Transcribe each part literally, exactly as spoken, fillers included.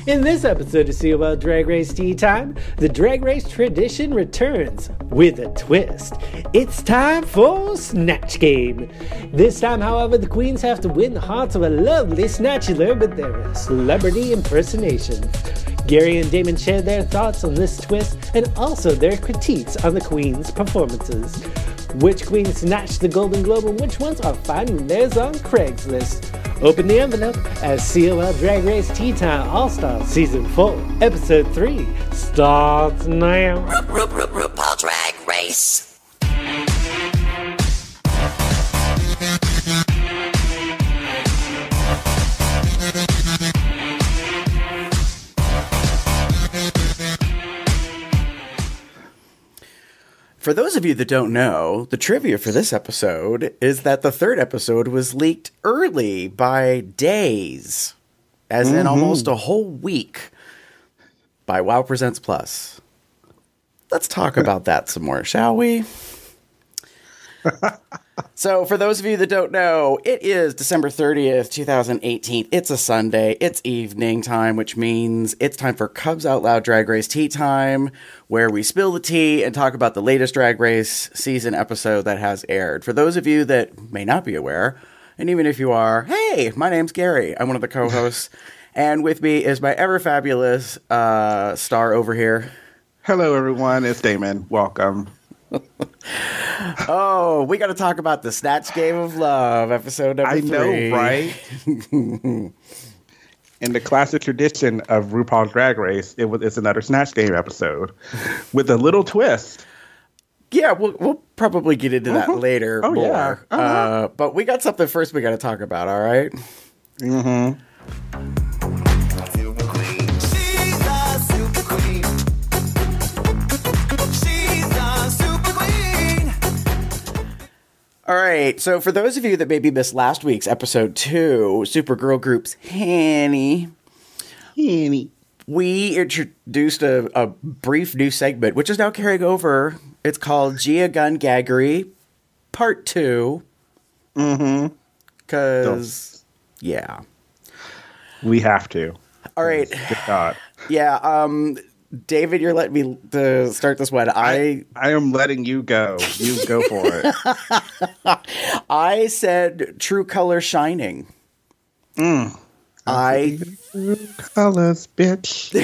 In this episode of C O L Drag Race Tea Time, the Drag Race tradition returns with a twist. It's time for Snatch Game. This time, however, the queens have to win the hearts of a lovely snatchular with their celebrity impersonations. Gary and Damon share their thoughts on this twist and also their critiques on the queens' performances. Which queens snatched the Golden Globe and which ones are finding theirs on Craigslist? Open the envelope as C O L Drag Race Tea Time All-Stars Season four, Episode three starts now. RuPaul Drag Race. For those of you that don't know, the trivia for this episode is that the third episode was leaked early by days, as mm-hmm. in almost a whole week, by WoW Presents Plus. Let's talk about that some more, shall we? So, for those of you that don't know, it is December thirtieth, twenty eighteen. It's a Sunday. It's evening time, which means it's time for Cubs Out Loud Drag Race Tea Time, where we spill the tea and talk about the latest Drag Race season episode that has aired. For those of you that may not be aware, and even if you are, hey, my name's Gary. I'm one of the co-hosts. And with me is my ever-fabulous uh, star over here. Hello, everyone. It's Damon. Welcome. Oh, we got to talk about the Snatch Game of Love, episode number I three. know, right? In the classic tradition of RuPaul's Drag Race, it was it's another Snatch Game episode with a little twist. Yeah, we'll we'll probably get into that uh-huh. later oh, more. Yeah. Uh-huh. Uh, but we got something first we got to talk about. All right. Mm-hmm. All right, so for those of you that maybe missed last week's episode two, Supergirl Group's Hanny, Hanny, we introduced a, a brief new segment, which is now carrying over. It's called Gia Gun Gaggery Part two. Mm-hmm. Because, yeah. We have to. All right. Good God. Yeah, um... David, you're letting me uh, start this one. I, I I am letting you go. You go for it. I said True Color Shining. Mm. I True colors, bitch.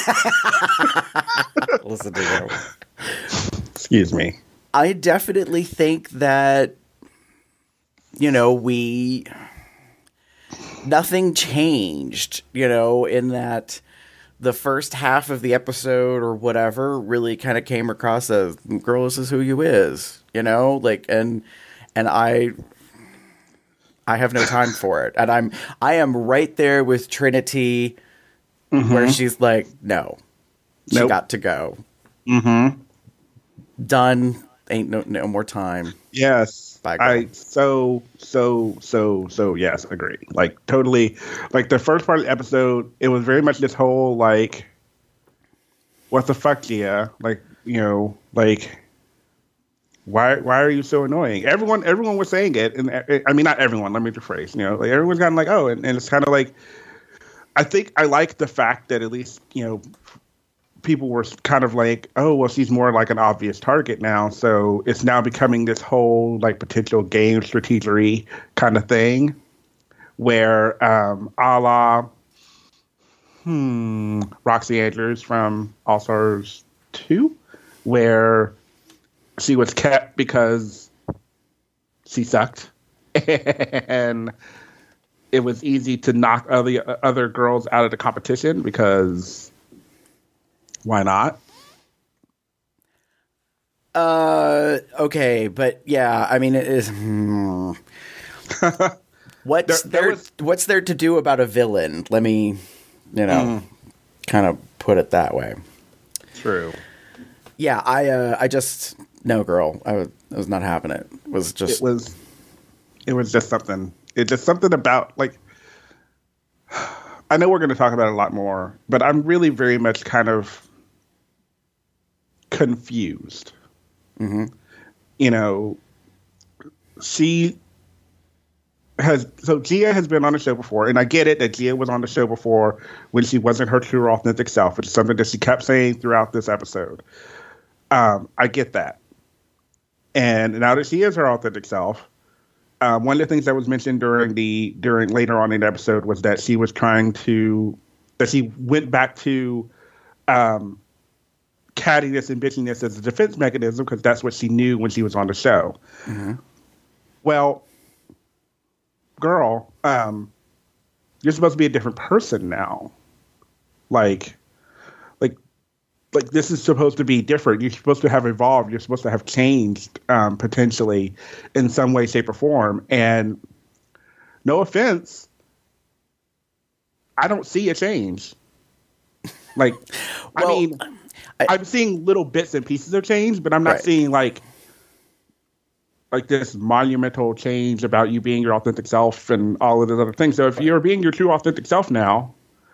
Listen to you. Excuse me. I definitely think that, you know, we nothing changed, you know, in that the first half of the episode or whatever really kind of came across as, girl, this is who you is, you know, like, and, and I, I have no time for it. And I'm, I am right there with Trinity mm-hmm. where she's like, no, she nope. got to go. Mm-hmm. Done. Ain't no, no more time. Yes. Bye, I so so so so yes, agree. Like totally. Like the first part of the episode, it was very much this whole like, what the fuck, yeah? Like you know, like why why are you so annoying? Everyone everyone was saying it, and I mean not everyone. Let me rephrase. You know, like everyone's gotten like oh, and, and it's kind of like I think I like the fact that at least you know. People were kind of like, oh, well, she's more like an obvious target now. So it's now becoming this whole like potential game strategery kind of thing where um, a la hmm, Roxy Andrews from All Stars two, where she was kept because she sucked. And it was easy to knock other, other girls out of the competition because... Why not? Uh, okay, but yeah, I mean, it is. Hmm. What's there, there, there was, what's there to do about a villain? Let me, you know, mm. kind of put it that way. True. Yeah, I, uh, I just no, girl, I was, I was not having it. It was just, it was, it was just something. It just something about like. I know we're going to talk about it a lot more, but I'm really very much kind of. Confused. Mm-hmm. You know, she has so Gia has been on the show before, and I get it that Gia was on the show before when she wasn't her true authentic self, which is something that she kept saying throughout this episode. Um, I get that. And now that she is her authentic self, um, one of the things that was mentioned during the during later on in the episode was that she was trying to that she went back to um, cattiness and bitchiness as a defense mechanism because that's what she knew when she was on the show. Mm-hmm. Well, girl, um, you're supposed to be a different person now. Like, like, like this is supposed to be different. You're supposed to have evolved. You're supposed to have changed, um, potentially in some way, shape, or form. And no offense, I don't see a change. Like, well, I mean, I, I'm seeing little bits and pieces of change, but I'm not right. seeing like, like this monumental change about you being your authentic self and all of those other things. So if you're being your true authentic self now.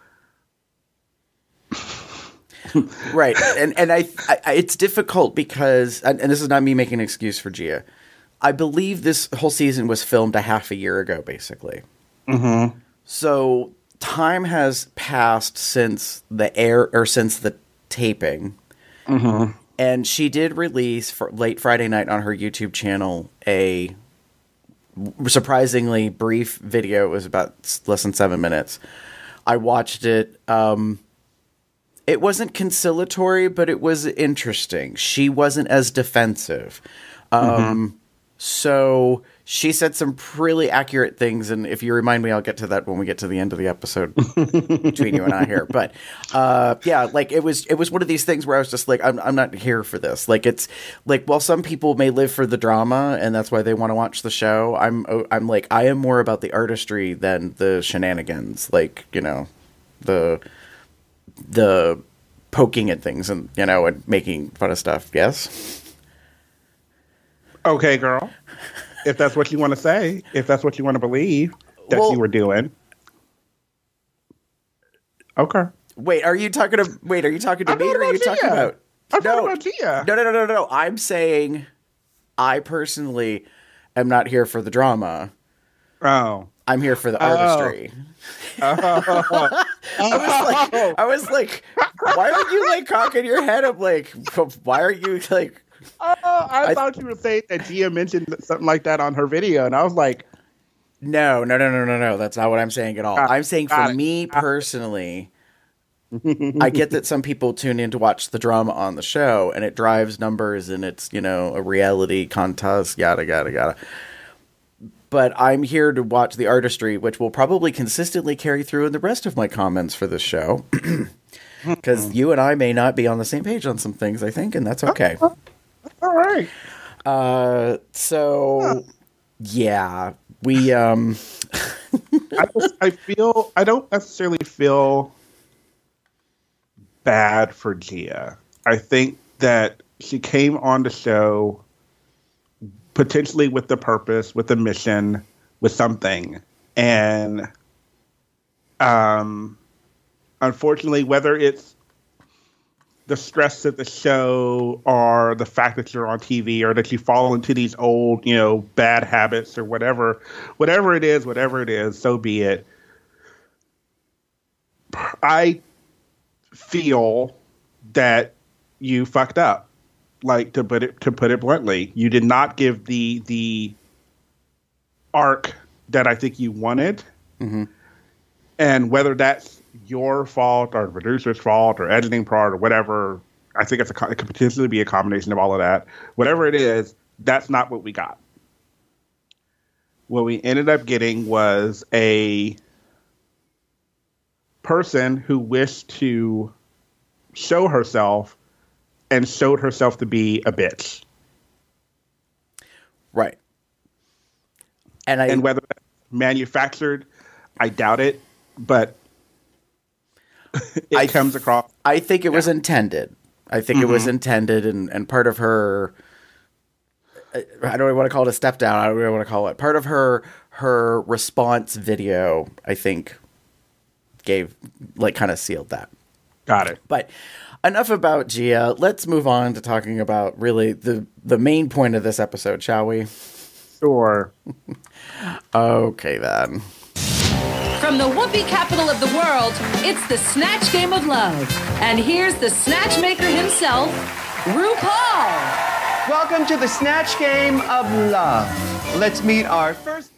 Right. And, and I, I, it's difficult because, and, and this is not me making an excuse for Gia. I believe this whole season was filmed a half a year ago, basically. Mm-hmm. So time has passed since the air or since the taping. Mm-hmm. And she did release for late Friday night on her YouTube channel a surprisingly brief video. It was about less than seven minutes. I watched it. Um, it wasn't conciliatory, but it was interesting. She wasn't as defensive. Um, mm-hmm. So she said some really accurate things. And if you remind me, I'll get to that when we get to the end of the episode between you and I here. But uh, yeah, like it was, it was one of these things where I was just like, I'm, I'm not here for this. Like, it's like, while some people may live for the drama and that's why they want to watch the show. I'm, I'm like, I am more about the artistry than the shenanigans. Like, you know, the, the poking at things and, you know, and making fun of stuff. Yes. Okay, girl. If that's what you want to say, if that's what you want to believe that well, you were doing. Okay. Wait, are you talking to wait, are you talking to I'm me or are you Gia. talking about I'm no, talking about Gia. No, no, no, no, no. I'm saying I personally am not here for the drama. Oh. I'm here for the artistry. Oh. Oh. I was like I was like, why are you like cocking your head up like why are you like Oh, I, I thought you were saying that Gia mentioned something like that on her video, and I was like, no, no, no, no, no, no. That's not what I'm saying at all. Uh, I'm saying for it. me personally, I get that some people tune in to watch the drama on the show, and it drives numbers, and it's, you know, a reality contest, yada, yada, yada. But I'm here to watch the artistry, which will probably consistently carry through in the rest of my comments for this show. Because you and I may not be on the same page on some things, I think, and that's okay. All right. Uh, so, yeah, we, um... I, just, I feel, I don't necessarily feel bad for Gia. I think that she came on the show potentially with the purpose, with a mission, with something. And, um, unfortunately, whether it's the stress of the show or the fact that you're on T V or that you fall into these old, you know, bad habits or whatever, whatever it is, whatever it is, so be it. I feel that you fucked up. Like, to put it, to put it bluntly, you did not give the, the arc that I think you wanted. Mm-hmm. And whether that's your fault or the producer's fault or editing part or whatever, I think it's a, it could potentially be a combination of all of that. Whatever it is, that's not what we got. What we ended up getting was a person who wished to show herself and showed herself to be a bitch. Right. And I and whether that's manufactured, I doubt it, but it I comes across. I think it yeah. was intended. I think mm-hmm. it was intended, and, and part of her, I don't really want to call it a step down. I don't really want to call it. Part of her her response video, I think, gave, like, kind of sealed that. Got it. But enough about Gia. Let's move on to talking about really the, the main point of this episode, shall we? Sure. Okay, then. From the whoopee capital of the world, it's the Snatch Game of Love. And here's the Snatch Maker himself, RuPaul. Welcome to the Snatch Game of Love. Let's meet our first...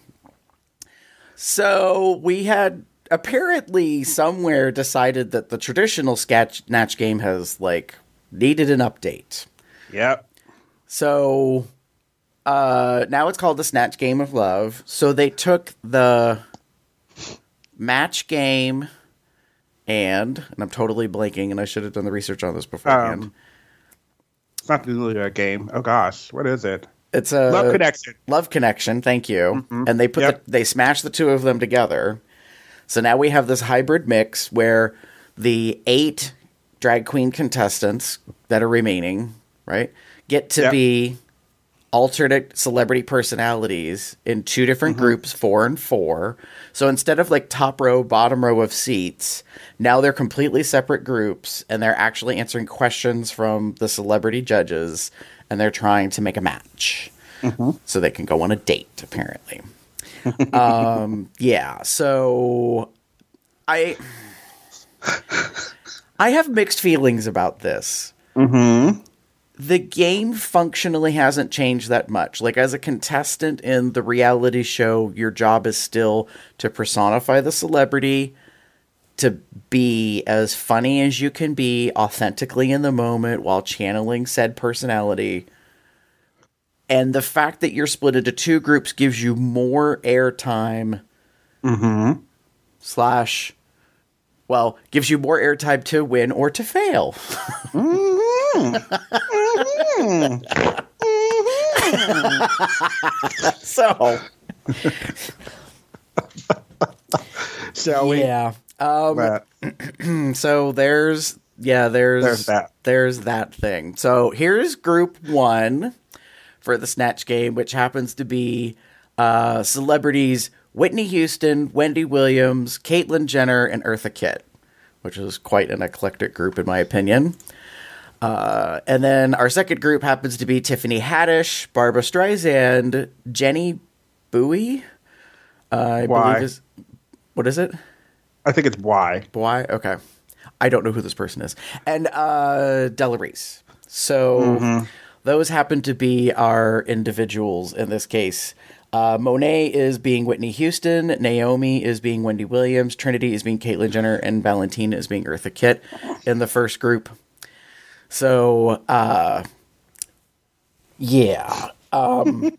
So, we had apparently somewhere decided that the traditional sketch Snatch Game has, like, needed an update. Yep. So, uh, now it's called the Snatch Game of Love. So, they took the... match game and and I'm totally blanking, and I should have done the research on this beforehand. Um, it's not really a game. Oh gosh, what is it? It's a Love Connection. Love Connection. Thank you. Mm-hmm. And they put Yep. the, they smashed the two of them together. So now we have this hybrid mix where the eight drag queen contestants that are remaining, right, get to Yep. be alternate celebrity personalities in two different Mm-hmm. groups, four and four. So instead of like top row, bottom row of seats, now they're completely separate groups, and they're actually answering questions from the celebrity judges, and they're trying to make a match Mm-hmm. so they can go on a date, apparently. um, yeah, so I I have mixed feelings about this. Mm-hmm. The game functionally hasn't changed that much. Like, as a contestant in the reality show, your job is still to personify the celebrity, to be as funny as you can be authentically in the moment while channeling said personality. And the fact that you're split into two groups gives you more airtime. Mm-hmm. Slash, well, gives you more airtime to win or to fail. Mm-hmm. So, Shall we? yeah. Um, That. so there's, yeah, there's, There's that. there's that thing. So here's group one for the Snatch Game, which happens to be uh, celebrities Whitney Houston, Wendy Williams, Caitlyn Jenner, and Eartha Kitt, which is quite an eclectic group in my opinion. Uh, and then our second group happens to be Tiffany Haddish, Barbara Streisand, Jenny Bowie. Uh, I Why? believe is what is it? I think it's why. Why? Okay, I don't know who this person is. And uh, Della Reese. So Mm-hmm. those happen to be our individuals in this case. Uh, Monet is being Whitney Houston, Naomi is being Wendy Williams, Trinity is being Caitlyn Jenner, and Valentina is being Eartha Kitt in the first group. So, uh, yeah. Um,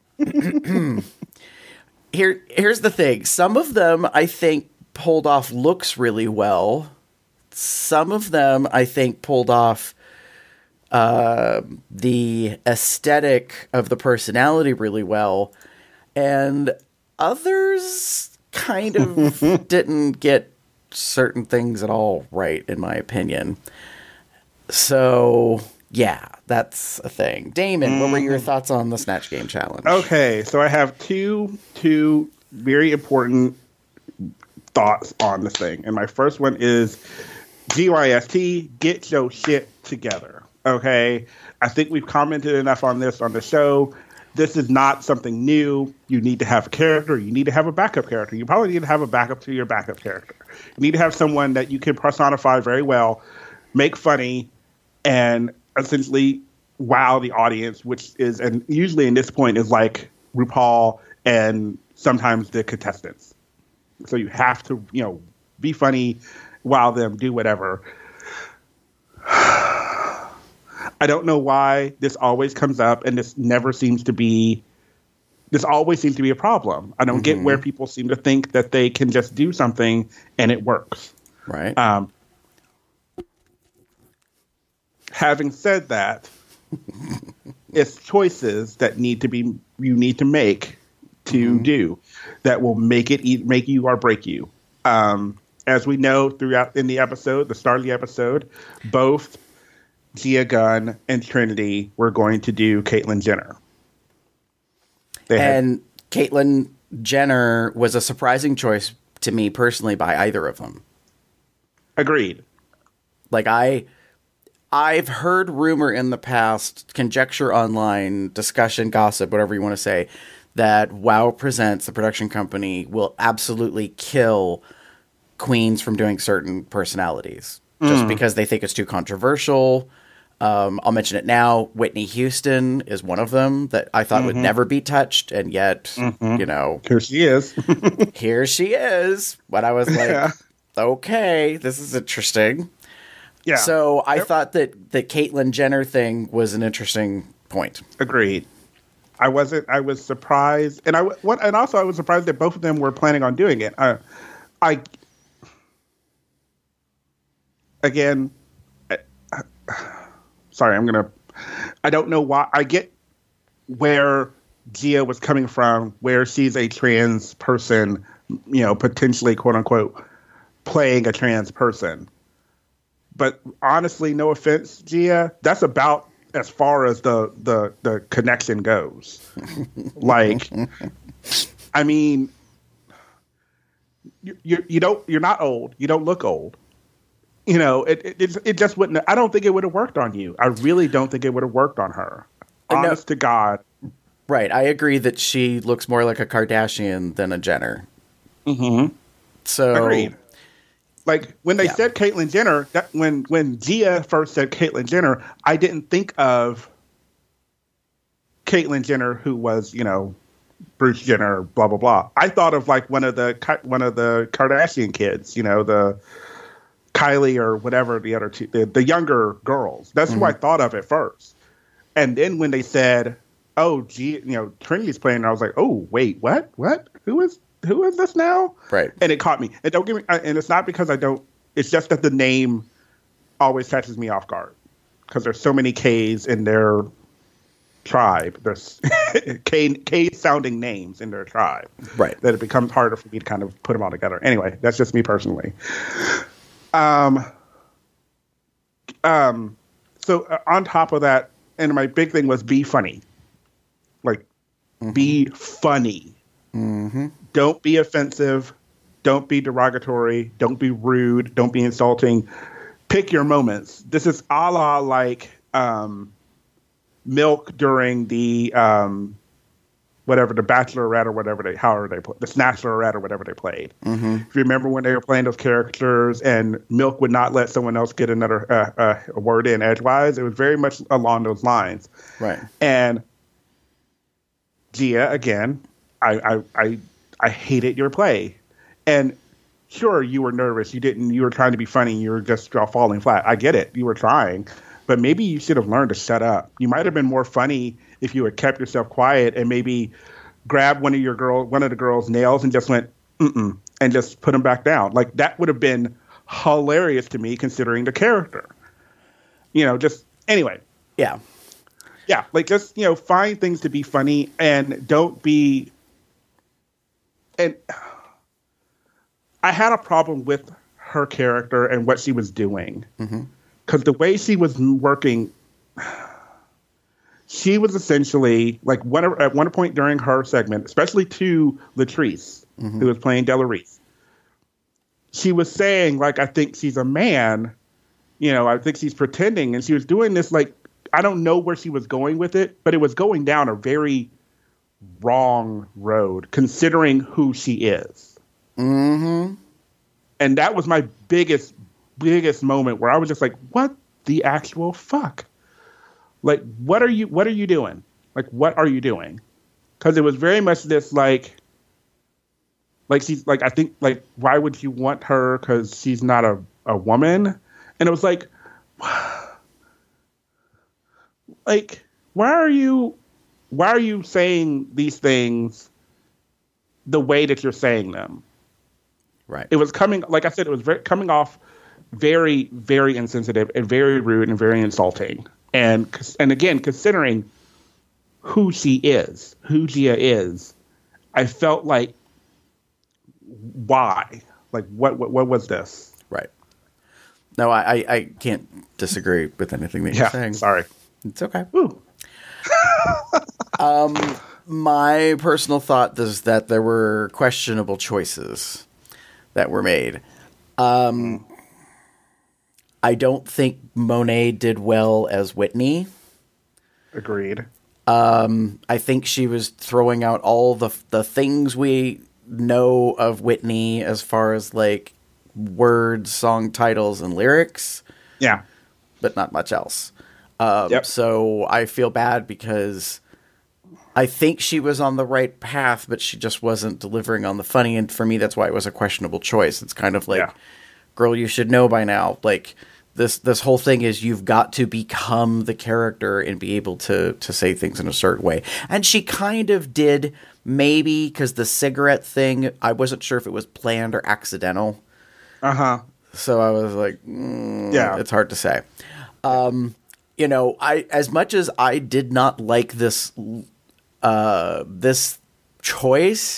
here, here's the thing. Some of them, I think, pulled off looks really well. Some of them, I think, pulled off uh, the aesthetic of the personality really well. And others kind of didn't get certain things at all right, in my opinion. So, yeah, that's a thing. Damon, what were your thoughts on the Snatch Game Challenge? Okay, so I have two two very important thoughts on the thing. And my first one is G Y S T, get your shit together. Okay? I think we've commented enough on this on the show. This is not something new. You need to have a character. You need to have a backup character. You probably need to have a backup to your backup character. You need to have someone that you can personify very well, make funny, and essentially wow the audience, which is, and usually in this point, is like RuPaul and sometimes the contestants. So you have to, you know, be funny, wow them, do whatever. I don't know why this always comes up, and this never seems to be, this always seems to be a problem. I don't mm-hmm. get where people seem to think that they can just do something and it works. Right. Um, having said that, it's choices that need to be, you need to make to mm-hmm. do that will make it, e- make you or break you. Um, as we know throughout in the episode, the start of the episode, both Gia Gunn and Trinity were going to do Caitlyn Jenner. They and had- Caitlyn Jenner was a surprising choice to me personally by either of them. Agreed. Like I, I've heard rumor in the past, conjecture online, discussion, gossip, whatever you want to say, that WoW Presents, the production company, will absolutely kill queens from doing certain personalities just because they think it's too controversial. Um, I'll mention it now. Whitney Houston is one of them that I thought would never be touched, and yet, you know, Here she is. here she is. But I was like, Yeah. okay, this is interesting. Yeah. So I Yep. thought that the Caitlyn Jenner thing was an interesting point. Agreed. I wasn't. I was surprised, and I w- what, and also I was surprised that both of them were planning on doing it. Uh, I again, I, sorry, I'm gonna. I don't know why. I get where Gia was coming from, where she's a trans person, you know, potentially quote unquote playing a trans person. But honestly, no offense, Gia, that's about as far as the the, the connection goes. Like, I mean, you, you you don't you're not old. You don't look old. You know, it it, it, it just wouldn't. I don't think it would have worked on you. I really don't think it would have worked on her. Uh, no. Honest to God. Right. I agree that she looks more like a Kardashian than a Jenner. Mm-hmm. So, Agreed. Like when they Yeah. said Caitlyn Jenner, that when when Gia first said Caitlyn Jenner, I didn't think of Caitlyn Jenner, who was, you know, Bruce Jenner, blah blah blah. I thought of like one of the Ka- one of the Kardashian kids, you know, the Kylie or whatever the other two, the, the younger girls. That's who I thought of at first. And then when they said, "Oh, G, you know, Trinity's playing," I was like, "Oh, wait, what? What? Who is who is this now?" Right. And it caught me. And don't get me. And it's not because I don't. It's just that the name always catches me off guard because there's so many K's in their tribe. There's K K sounding names in their tribe. Right. That it becomes harder for me to kind of put them all together. Anyway, that's just me personally. Um. Um. So uh, on top of that, and my big thing was be funny. Like, be funny. Mm-hmm. Don't be offensive. Don't be derogatory. Don't be rude. Don't be insulting. Pick your moments. This is a la like um, Milk during the um, whatever the Bachelorette or whatever they however they play the Snatchelorette or whatever they played. Mm-hmm. If you remember when they were playing those characters and Milk would not let someone else get another uh, uh, a word in edgewise, it was very much along those lines. Right. And Gia, again, I, I I I hated your play. And sure, you were nervous. You didn't. You were trying to be funny. You were just falling flat. I get it. You were trying, but maybe you should have learned to shut up. You might have been more funny if you had kept yourself quiet and maybe grabbed one of your girl, one of the girls' nails and just went mm-mm and just put them back down. Like that would have been hilarious to me, considering the character. You know, just anyway. Yeah. Yeah, like just, you know, find things to be funny and don't be. And I had a problem with her character and what she was doing. Because the way she was working, she was essentially like one, at one point during her segment, especially to Latrice, who was playing Della Reese, she was saying, like, I think she's a man, you know, I think she's pretending. And she was doing this like, I don't know where she was going with it, but it was going down a very wrong road considering who she is. Mm-hmm. And that was my biggest, biggest moment where I was just like, what the actual fuck? Like, what are you, what are you doing? Like, what are you doing? Because it was very much this like, like she's like, I think like, why would you want her? Because she's not a, a woman. And it was like, like, why are you, why are you saying these things the way that you're saying them? Right. It was coming, like I said, it was very, coming off very, very insensitive and very rude and very insulting. And and again, considering who she is, who Gia is, I felt like, why? Like, what what, what was this? Right. No, I, I, I can't disagree with anything that you're Yeah, saying. sorry. It's okay. Woo. um, my personal thought is that there were questionable choices that were made. Um, I don't think Monet did well as Whitney. Agreed. Um, I think she was throwing out all the the things we know of Whitney as far as like words, song titles, and lyrics. Yeah. But not much else. Um, Yep. So I feel bad because I think she was on the right path, but she just wasn't delivering on the funny. And for me, that's why it was a questionable choice. It's kind of like, Yeah. girl, you should know by now. Like this, this whole thing is you've got to become the character and be able to, to say things in a certain way. And she kind of did, maybe, because the cigarette thing, I wasn't sure if it was planned or accidental. Uh-huh. So I was like, mm, Yeah. it's hard to say. Um, you know, I as much as I did not like this uh, this choice,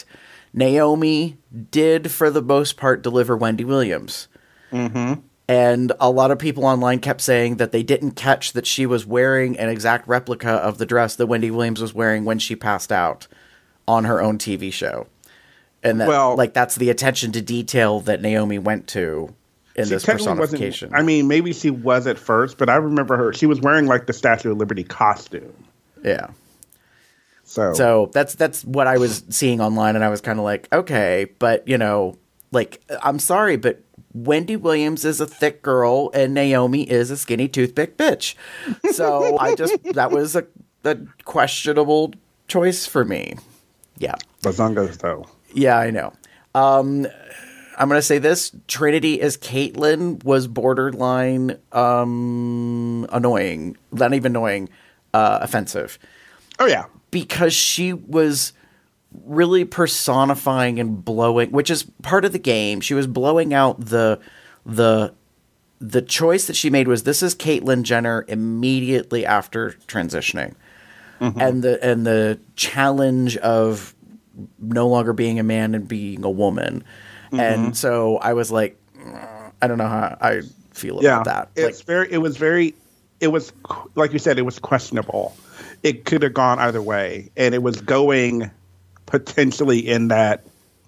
Naomi did, for the most part, deliver Wendy Williams. Mm-hmm. And a lot of people online kept saying that they didn't catch that she was wearing an exact replica of the dress that Wendy Williams was wearing when she passed out on her own T V show. And that, Well- like, that's the attention to detail that Naomi went to in She this technically personification. wasn't. I mean, maybe she was at first, but I remember her. She was wearing like the Statue of Liberty costume. Yeah. So, So that's that's what I was seeing online, and I was kind of like, okay, but you know, like, I'm sorry, but Wendy Williams is a thick girl, and Naomi is a skinny toothpick bitch. So I just that was a, a questionable choice for me. Yeah, Bazongas though. yeah, I know. Um, I'm gonna say this: Trinity as Caitlin was borderline um, annoying, not even annoying, uh, offensive. Oh yeah. Because she was really personifying and blowing, which is part of the game. She was blowing out the the the choice that she made was, this is Caitlyn Jenner immediately after transitioning, mm-hmm. and the and the challenge of no longer being a man and being a woman. Mm-hmm. And so I was like, I don't know how I feel Yeah, about that. it's Like, very. It was very. It was like you said. It was questionable. It could have gone either way, and it was going potentially in that.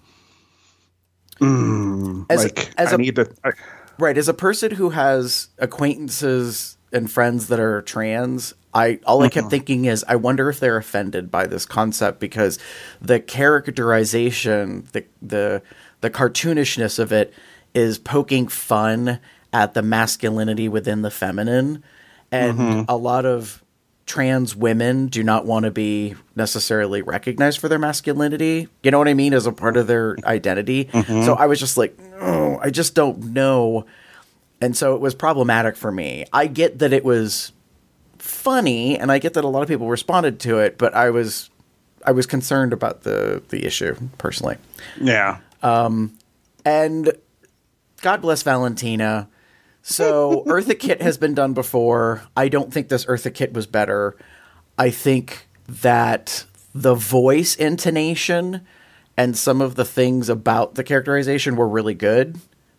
Mm, As a- like as I a- need to. I, right, as a person who has acquaintances and friends that are trans, I all I kept thinking is, I wonder if they're offended by this concept, because the characterization, the the the cartoonishness of it is poking fun at the masculinity within the feminine, and a lot of trans women do not want to be necessarily recognized for their masculinity. You know what I mean? As a part of their identity. So I was just like, oh, I just don't know. And so it was problematic for me. I get that it was funny, and I get that a lot of people responded to it, but I was, I was concerned about the, the issue personally. yeah. And God bless Valentina. So Eartha Kitt has been done before. I don't think this Eartha Kitt was better. I think that the voice intonation and some of the things about the characterization were really good.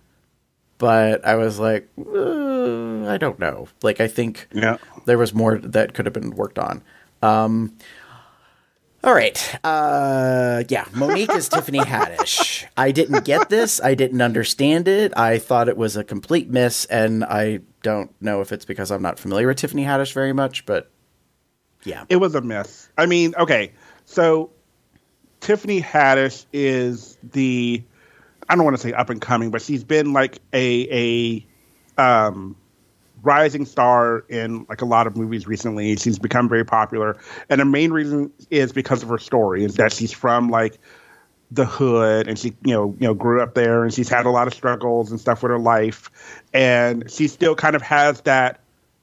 But I was like, uh, I don't know. Like, I think Yeah. there was more that could have been worked on. Um, all right. Uh, yeah, Monique is Tiffany Haddish. I didn't get this. I didn't understand it. I thought it was a complete miss, and I don't know if it's because I'm not familiar with Tiffany Haddish very much, but yeah. It was a mess. I mean, okay, so Tiffany Haddish is the, I don't want to say up and coming, but she's been like a a um, rising star in like a lot of movies recently. She's become very popular, and the main reason is because of her story. Is that she's from like the hood, and she you know you know grew up there, and she's had a lot of struggles and stuff with her life, and she still kind of has that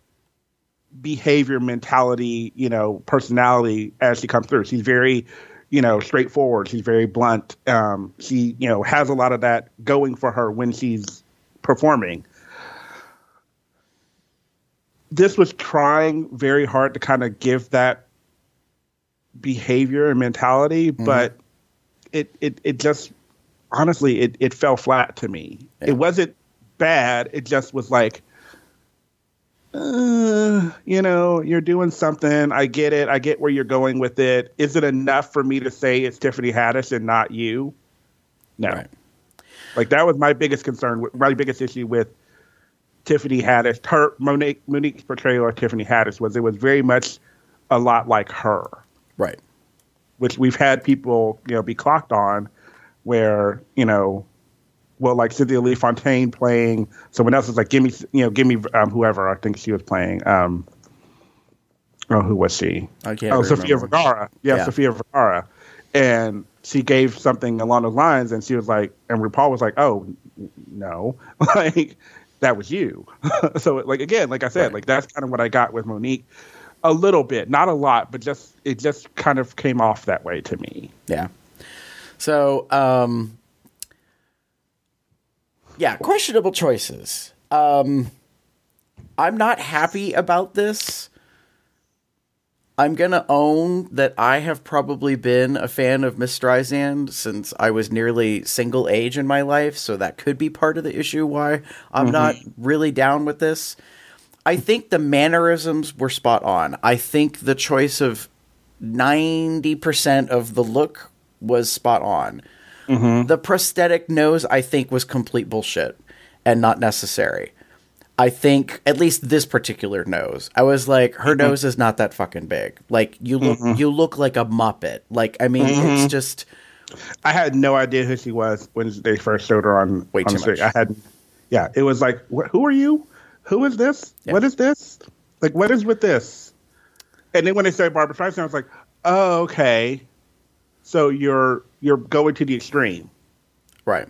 behavior, mentality, you know, personality as she comes through. She's very, you know, straightforward. She's very blunt. Um, she, you know, has a lot of that going for her when she's performing. This was trying very hard to kind of give that behavior and mentality, mm-hmm. but it, it, it just, honestly, it, it fell flat to me. Yeah. It wasn't bad. It just was like, Uh, you know, you're doing something. I get it. I get where you're going with it. Is it enough for me to say it's Tiffany Haddish and not you? No. Right. Like, that was my biggest concern, my biggest issue with Tiffany Haddish. Her Monique, Monique's portrayal of Tiffany Haddish was it was very much a lot like her. Right. Which we've had people, you know, be clocked on where, you know, well, like Cynthia Lee Fontaine playing someone else is like, give me, you know, give me um, whoever I think she was playing. Um, oh, who was she? I can't Oh, remember. Sofia Vergara. Yeah, Yeah. Sofia Vergara. And she gave something along those lines, and she was like, and RuPaul was like, oh, n- no, like, that was you. So, like, again, like I said, Right. like, that's kind of what I got with Monique. A little bit, not a lot, but just, it just kind of came off that way to me. Yeah. So, um, yeah, questionable choices. Um, I'm not happy about this. I'm going to own that I have probably been a fan of Miss Streisand since I was nearly single age in my life, so that could be part of the issue why I'm mm-hmm. not really down with this. I think the mannerisms were spot on. I think the choice of ninety percent of the look was spot on. Mm-hmm. The prosthetic nose, I think, was complete bullshit and not necessary. I think, at least this particular nose, I was like, her mm-hmm. nose is not that fucking big. Like, you look mm-hmm. you look like a Muppet. Like, I mean, mm-hmm. it's just... I had no idea who she was when they first showed her on, Way on too the street. much. I had, yeah, it was like, wh- who are you? Who is this? Yeah. What is this? Like, what is with this? And then when they said Barbara Streisand, I was like, oh, okay. So you're you're going to the extreme. Right.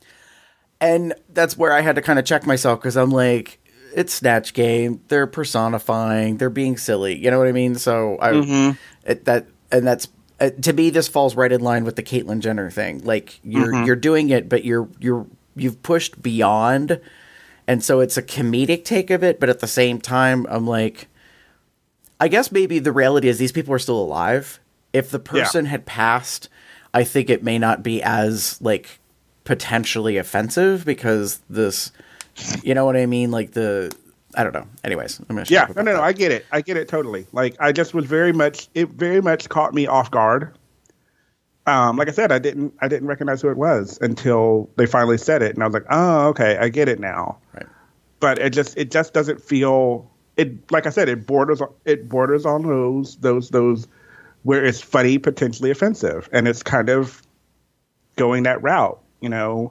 And that's where I had to kind of check myself because I'm like, it's Snatch Game. They're personifying. They're being silly. You know what I mean? So I mm-hmm. it, that and that's uh, to me, this falls right in line with the Caitlyn Jenner thing. Like you're mm-hmm. you're doing it, but you're you're you've pushed beyond. And so it's a comedic take of it, but at the same time, I'm like, I guess maybe the reality is these people are still alive. If the person yeah. had passed, I think it may not be as, like, potentially offensive because this, you know what I mean? Like the, I don't know. Anyways, I'm going to Yeah, no, no, no, I get it. I get it totally. Like, I just was very much, it very much caught me off guard. Um, like I said, I didn't I didn't recognize who it was until they finally said it, and I was like, oh, okay, I get it now. Right. But it just it just doesn't feel it. Like I said, it borders it borders on those those those where it's funny, potentially offensive, and it's kind of going that route. You know,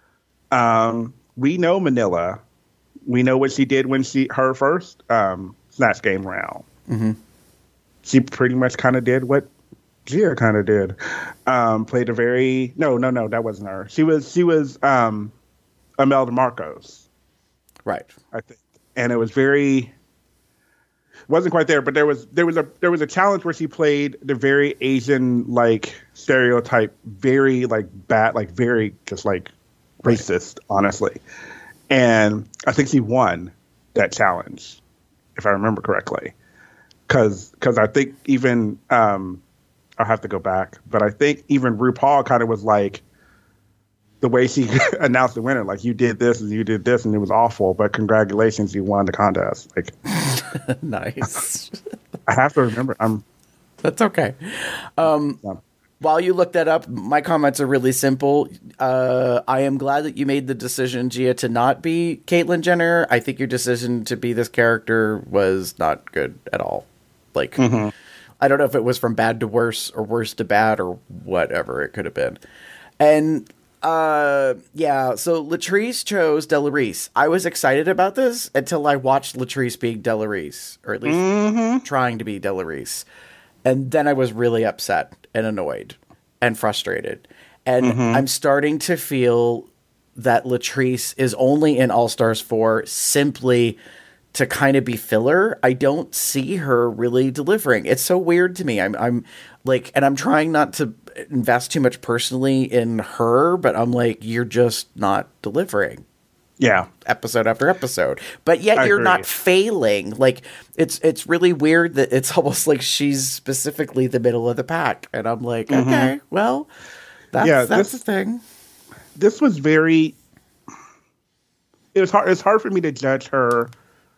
um, we know Manila. We know what she did when she her first um, Snatch Game round. Mm-hmm. She pretty much kind of did what Gia kind of did. Um, played a very no, no, no, that wasn't her. She was she was um, Imelda Marcos, right? I think, and it was very wasn't quite there, but there was there was a there was a challenge where she played the very Asian like stereotype, very like bad, like very just like racist, honestly. And I think she won that challenge, if I remember correctly, because because I think even. Um, I'll have to go back, but I think even RuPaul kind of was like the way she announced the winner, like you did this and you did this and it was awful, but congratulations, you won the contest. Like, nice. I have to remember. I'm. That's okay. Um, yeah. While you look that up, my comments are really simple. Uh, I am glad that you made the decision, Gia, to not be Caitlyn Jenner. I think your decision to be this character was not good at all. Like. Mm-hmm. I don't know if it was from bad to worse or worse to bad or whatever it could have been. And, uh, yeah, so Latrice chose Della Reese. I was excited about this until I watched Latrice being Della Reese, or at least mm-hmm. trying to be Della Reese. And then I was really upset and annoyed and frustrated. And mm-hmm. I'm starting to feel that Latrice is only in All-Stars four simply to kind of be filler. I don't see her really delivering. It's so weird to me. I'm, I'm like, and I'm trying not to invest too much personally in her, but I'm like, you're just not delivering. Yeah. Episode after episode. But yet I you're agree. not failing. Like, it's, it's really weird that it's almost like she's specifically the middle of the pack. And I'm like, mm-hmm. okay, well, that's, yeah, that's this, the thing. This was very, it was hard. It's hard for me to judge her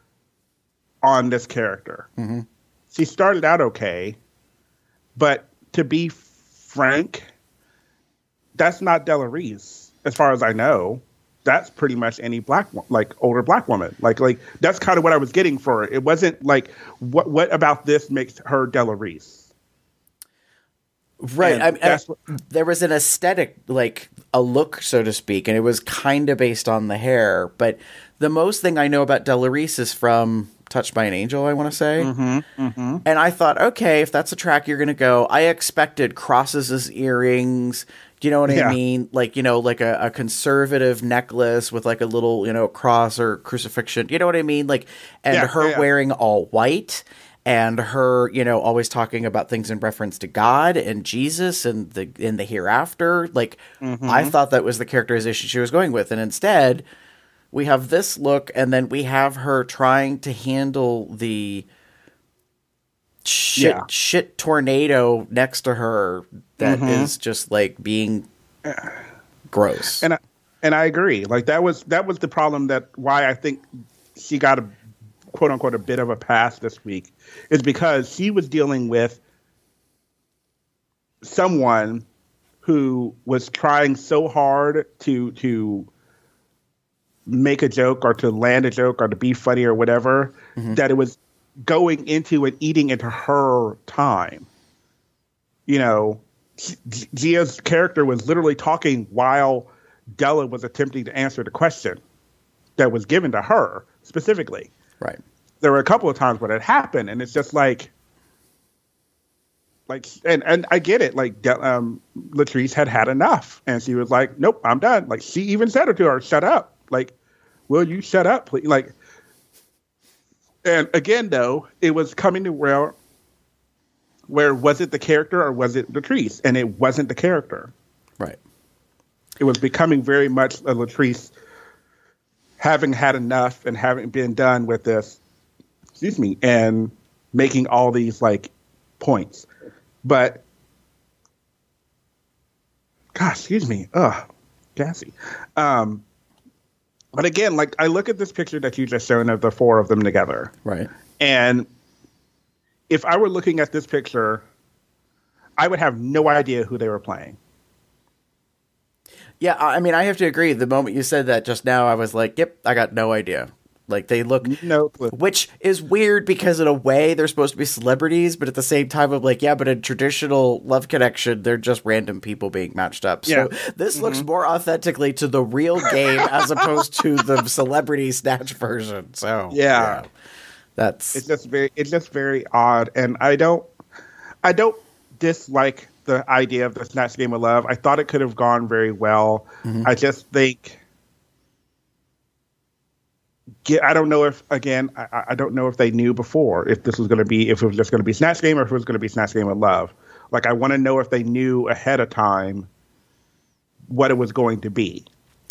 on this character. Mm-hmm. She started out okay, but to be frank, that's not Della Reese, as far as I know. that's pretty much any black, like older black woman. Like, like that's kind of what I was getting for it. It wasn't like what what about this makes her Della Reese, right? I, I, what, there was an aesthetic, like a look, so to speak, and it was kind of based on the hair. But the most thing I know about Della Reese is from Touched by an Angel, I want to say. Mm-hmm, mm-hmm. And I thought, okay, if that's a track you're going to go, I expected crosses as earrings. Do you know what yeah. I mean? Like, you know, like a, a conservative necklace with like a little, you know, cross or crucifixion. You know what I mean? Like, and yeah, her yeah. wearing all white and her, you know, always talking about things in reference to God and Jesus and the, in the hereafter. Like, mm-hmm. I thought that was the characterization she was going with. And instead, we have this look, and then we have her trying to handle the shit, yeah. shit tornado next to her that mm-hmm. is just like being gross. And I, and I agree. Like that was that was the problem that why I think she got a quote unquote a bit of a pass this week is because she was dealing with someone who was trying so hard to to make a joke or to land a joke or to be funny or whatever mm-hmm. that it was going into and eating into her time. You know, Gia's character was literally talking while Della was attempting to answer the question that was given to her specifically. Right. There were a couple of times where it happened, and it's just like, like, and, and I get it. Like, um, Latrice had had enough, and she was like, "Nope, I'm done." Like, she even said it to her, "Shut up." Like, will you shut up, please? Like, and again, though, it was coming to where, where was it the character or was it Latrice? And it wasn't the character. Right. It was becoming very much a Latrice having had enough and having been done with this, excuse me, and making all these, like, points. But, gosh, excuse me, ugh, gassy. Um, But again, like I look at this picture that you just shown of the four of them together. Right. And if I were looking at this picture, I would have no idea who they were playing. Yeah, I mean, I have to agree. The moment you said that just now, I was like, yep, I got no idea. Like, they look... No clue. Which is weird because in a way, they're supposed to be celebrities, but at the same time, I'm like, yeah, but in traditional Love Connection, they're just random people being matched up. So yeah. this mm-hmm. looks more authentically to the real game as opposed to the celebrity Snatch version. So, yeah. yeah. That's... It's just very, it's just very odd. And I don't, I don't dislike the idea of the Snatch Game of Love. I thought it could have gone very well. Mm-hmm. I just think... I don't know if, again, I, I don't know if they knew before if this was going to be, if it was just going to be Snatch Game or if it was going to be Snatch Game of Love. Like, I want to know if they knew ahead of time what it was going to be.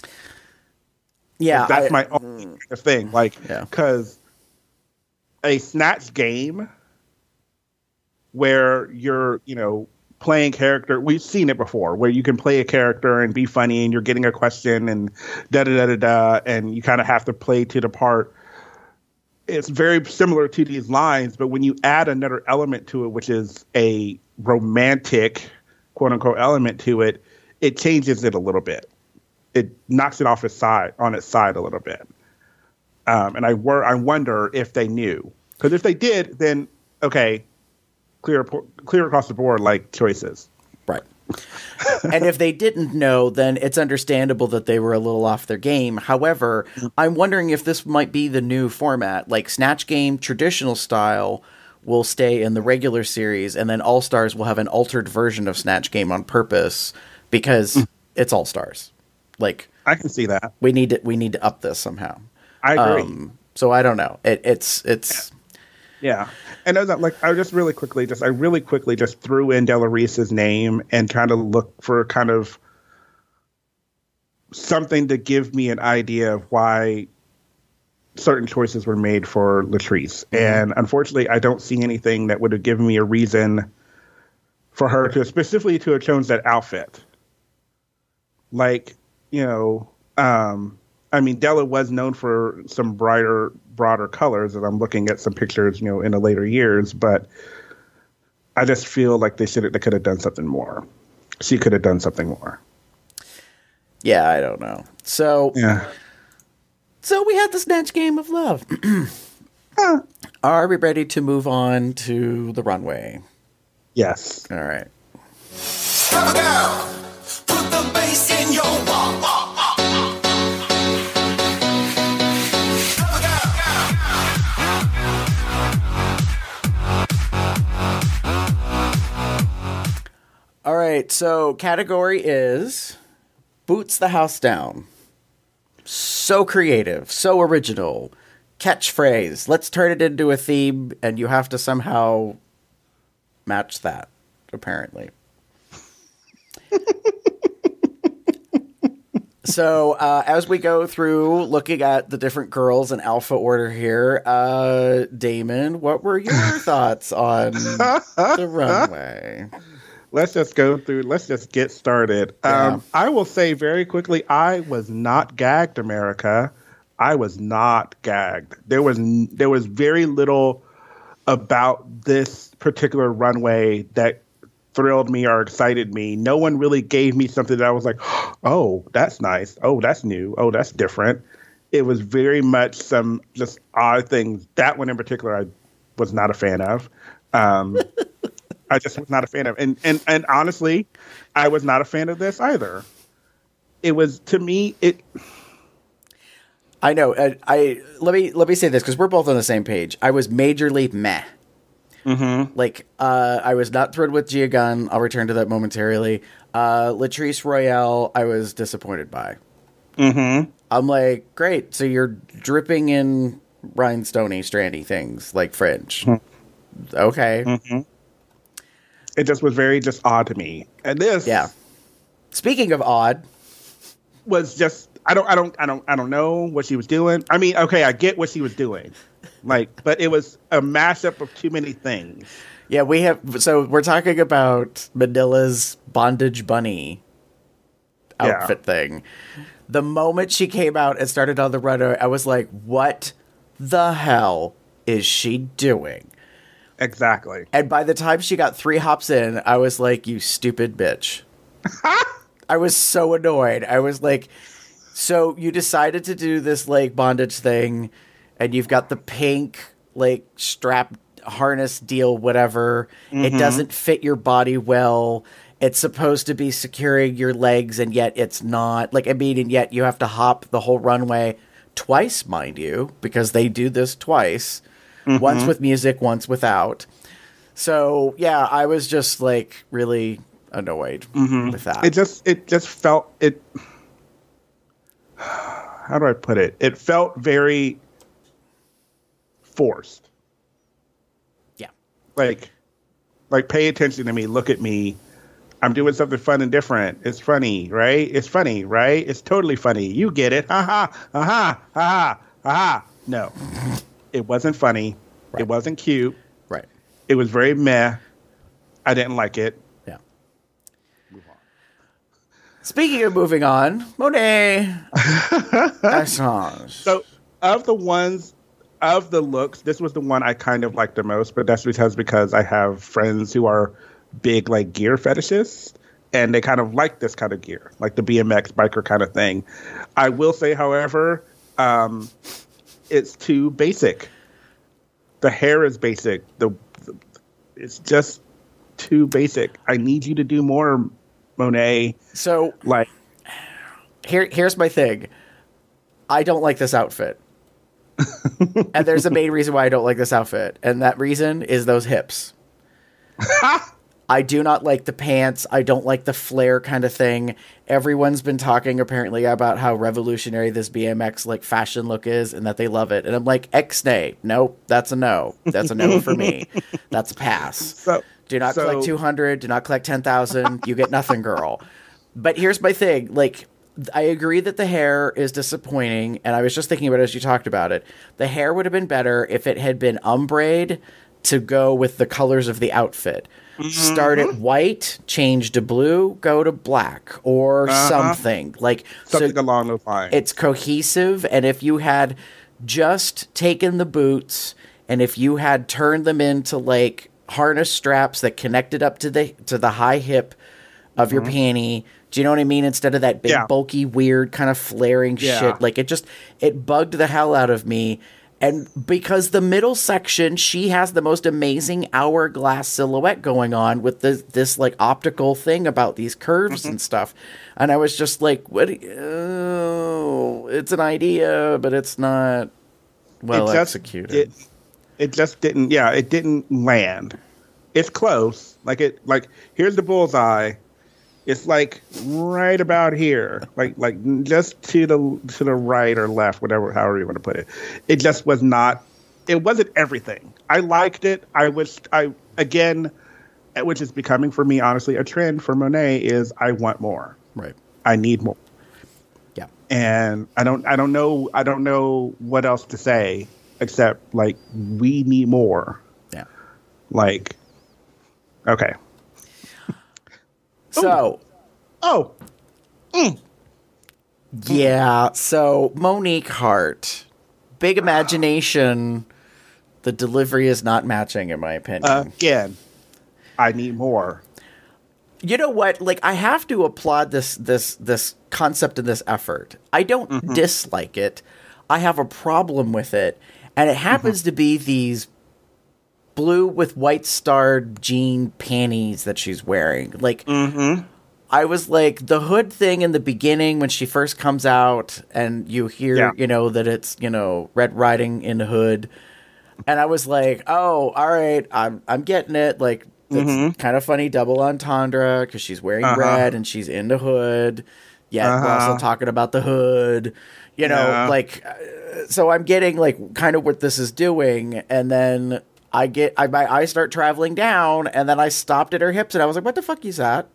Yeah. That's I, my only thing. Like, because yeah. a Snatch Game where you're, you know, playing character, we've seen it before, where you can play a character and be funny and you're getting a question and da da da da da, and you kind of have to play to the part. It's very similar to these lines, but when you add another element to it, which is a romantic, quote unquote, element to it, it changes it a little bit. It knocks it off its side, on its side a little bit. Um, and I wor- I wonder if they knew, because if they did, then okay. Clear, clear across the board, like choices. Right. And if they didn't know, then it's understandable that they were a little off their game. However, I'm wondering if this might be the new format. Like Snatch Game traditional style will stay in the regular series, and then All Stars will have an altered version of Snatch Game on purpose because it's All Stars. Like, I can see that. We need to we need to up this somehow. I agree. Um, so I don't know. It, it's it's. Yeah. And as I, like, I just really quickly, just, I really quickly just threw in Della Reese's name and kind of look for kind of something to give me an idea of why certain choices were made for Latrice. Mm-hmm. And unfortunately, I don't see anything that would have given me a reason for her to specifically to have chosen that outfit. Like, you know, um, I mean, Della was known for some brighter, broader colors, and I'm looking at some pictures, you know, in the later years, but I just feel like they should they could have done something more. She could have done something more. Yeah, I don't know. So, Yeah. so we had the Snatch Game of Love. Are we ready to move on to the runway? Yes. All right. Come down. Put the bass in your walk, walk, walk. Come down. All right, so category is Boots the House Down. So creative, so original. Catchphrase. Let's turn it into a theme, and you have to somehow match that, apparently. So, uh, as we go through looking at the different girls in alpha order here, uh, Damon, what were your thoughts on the runway? Let's just go through. Let's just get started. Yeah. Um, I will say very quickly, I was not gagged, America. I was not gagged. There was n- there was very little about this particular runway that thrilled me or excited me. No one really gave me something that I was like, oh, that's nice. Oh, that's new. Oh, that's different. It was very much some just odd things. That one in particular, I was not a fan of. Um, I just was not a fan of. And, and, and honestly, I was not a fan of this either. It was, to me, it... I know. I, I let me let me say this because we're both on the same page. I was majorly meh. Mm-hmm. Like, uh, I was not thrilled with Gia Gunn. I'll return to that momentarily. Uh, Latrice Royale, I was disappointed by. Mm-hmm. I'm like, great. So you're dripping in rhinestoney, strandy things like fringe. Mm-hmm. Okay. Mm-hmm. It just was very just odd to me. And this, Yeah. Speaking of odd, was just. I don't, I don't, I don't, I don't know what she was doing. I mean, okay, I get what she was doing, like, but it was a mashup of too many things. yeah, we have. So we're talking about Manila's bondage bunny outfit Yeah. thing. The moment she came out and started on the runway, I was like, "What the hell is she doing?" Exactly. And by the time she got three hops in, I was like, "You stupid bitch!" I was so annoyed. I was like. So you decided to do this like bondage thing, and you've got the pink like strap harness deal, whatever. Mm-hmm. It doesn't fit your body well. It's supposed to be securing your legs, and yet it's not. Like, I mean, and yet you have to hop the whole runway twice, mind you, because they do this twice. Mm-hmm. Once with music, once without. So yeah, I was just like really annoyed mm-hmm. with that. It just, it just felt it. How do I put it? It felt very forced. Yeah. Like, like pay attention to me. Look at me. I'm doing something fun and different. It's funny, right? It's funny, right? It's totally funny. You get it. Ha ha, ha ha, ha ha, ha ha. No, it wasn't funny. Right. It wasn't cute. Right. It was very meh. I didn't like it. Yeah. Speaking of moving on, Monet. Assange. So, of the ones, of the looks, this was the one I kind of liked the most, but that's because because I have friends who are big, like, gear fetishists, and they kind of like this kind of gear, like the B M X biker kind of thing. I will say, however, um, it's too basic. The hair is basic. The, the It's just too basic. I need you to do more, Monet. So, like, here, here's my thing. I don't like this outfit. And there's a main reason why I don't like this outfit. And that reason is those hips. I do not like the pants. I don't like the flare kind of thing. Everyone's been talking apparently about how revolutionary this B M X like fashion look is and that they love it. And I'm like, X-nay. Nope, that's a no. That's a no for me. That's a pass. So, do not so, collect two hundred. Do not collect ten thousand. You get nothing, girl. But here's my thing. Like, I agree that the hair is disappointing. And I was just thinking about it as you talked about it. The hair would have been better if it had been ombre to go with the colors of the outfit. Mm-hmm. Start it white, change to blue, go to black or uh-huh. something. Like something so along those lines. It's cohesive. And if you had just taken the boots and if you had turned them into like harness straps that connected up to the to the high hip of your mm-hmm. panty, Do you know what I mean? Instead of that big, Yeah. bulky, weird kind of flaring Yeah. shit. Like, it just, it bugged the hell out of me. And because the middle section, she has the most amazing hourglass silhouette going on with this, this like, optical thing about these curves Mm-hmm. and stuff. And I was just like, what? Oh, it's an idea, but it's not well it just, executed. It, it just didn't, yeah, it didn't land. It's close. Like, it, like, here's the bullseye. It's like right about here, like like just to the to the right or left, whatever, however you want to put it. It just was not. It wasn't everything. I liked it. I was I again, which is becoming for me honestly a trend for Monet is I want more. Right. I need more. Yeah. And I don't I don't know I don't know what else to say except like we need more. Yeah. Like, okay. So, Oh, yeah. So, Monique Hart, big imagination. The delivery is not matching, in my opinion. again, I need more. You know what? Like, I have to applaud this this this concept and this effort. I don't Mm-hmm. dislike it. I have a problem with it, and it happens Mm-hmm. to be these blue with white starred jean panties that she's wearing. Like, Mm-hmm. I was like, the hood thing in the beginning when she first comes out and you hear, Yeah. you know, that it's, you know, Red Riding in Hood. And I was like, oh, all right, I'm I'm getting it. Like, it's kind of funny double entendre because she's wearing Mm-hmm. Uh-huh. red and she's into hood. Yeah, we're also Uh-huh. talking about the hood. You know, Yeah. like, uh, so I'm getting, like, kind of what this is doing. And then I get, I, my eyes start traveling down and then I stopped at her hips and I was like, what the fuck is that?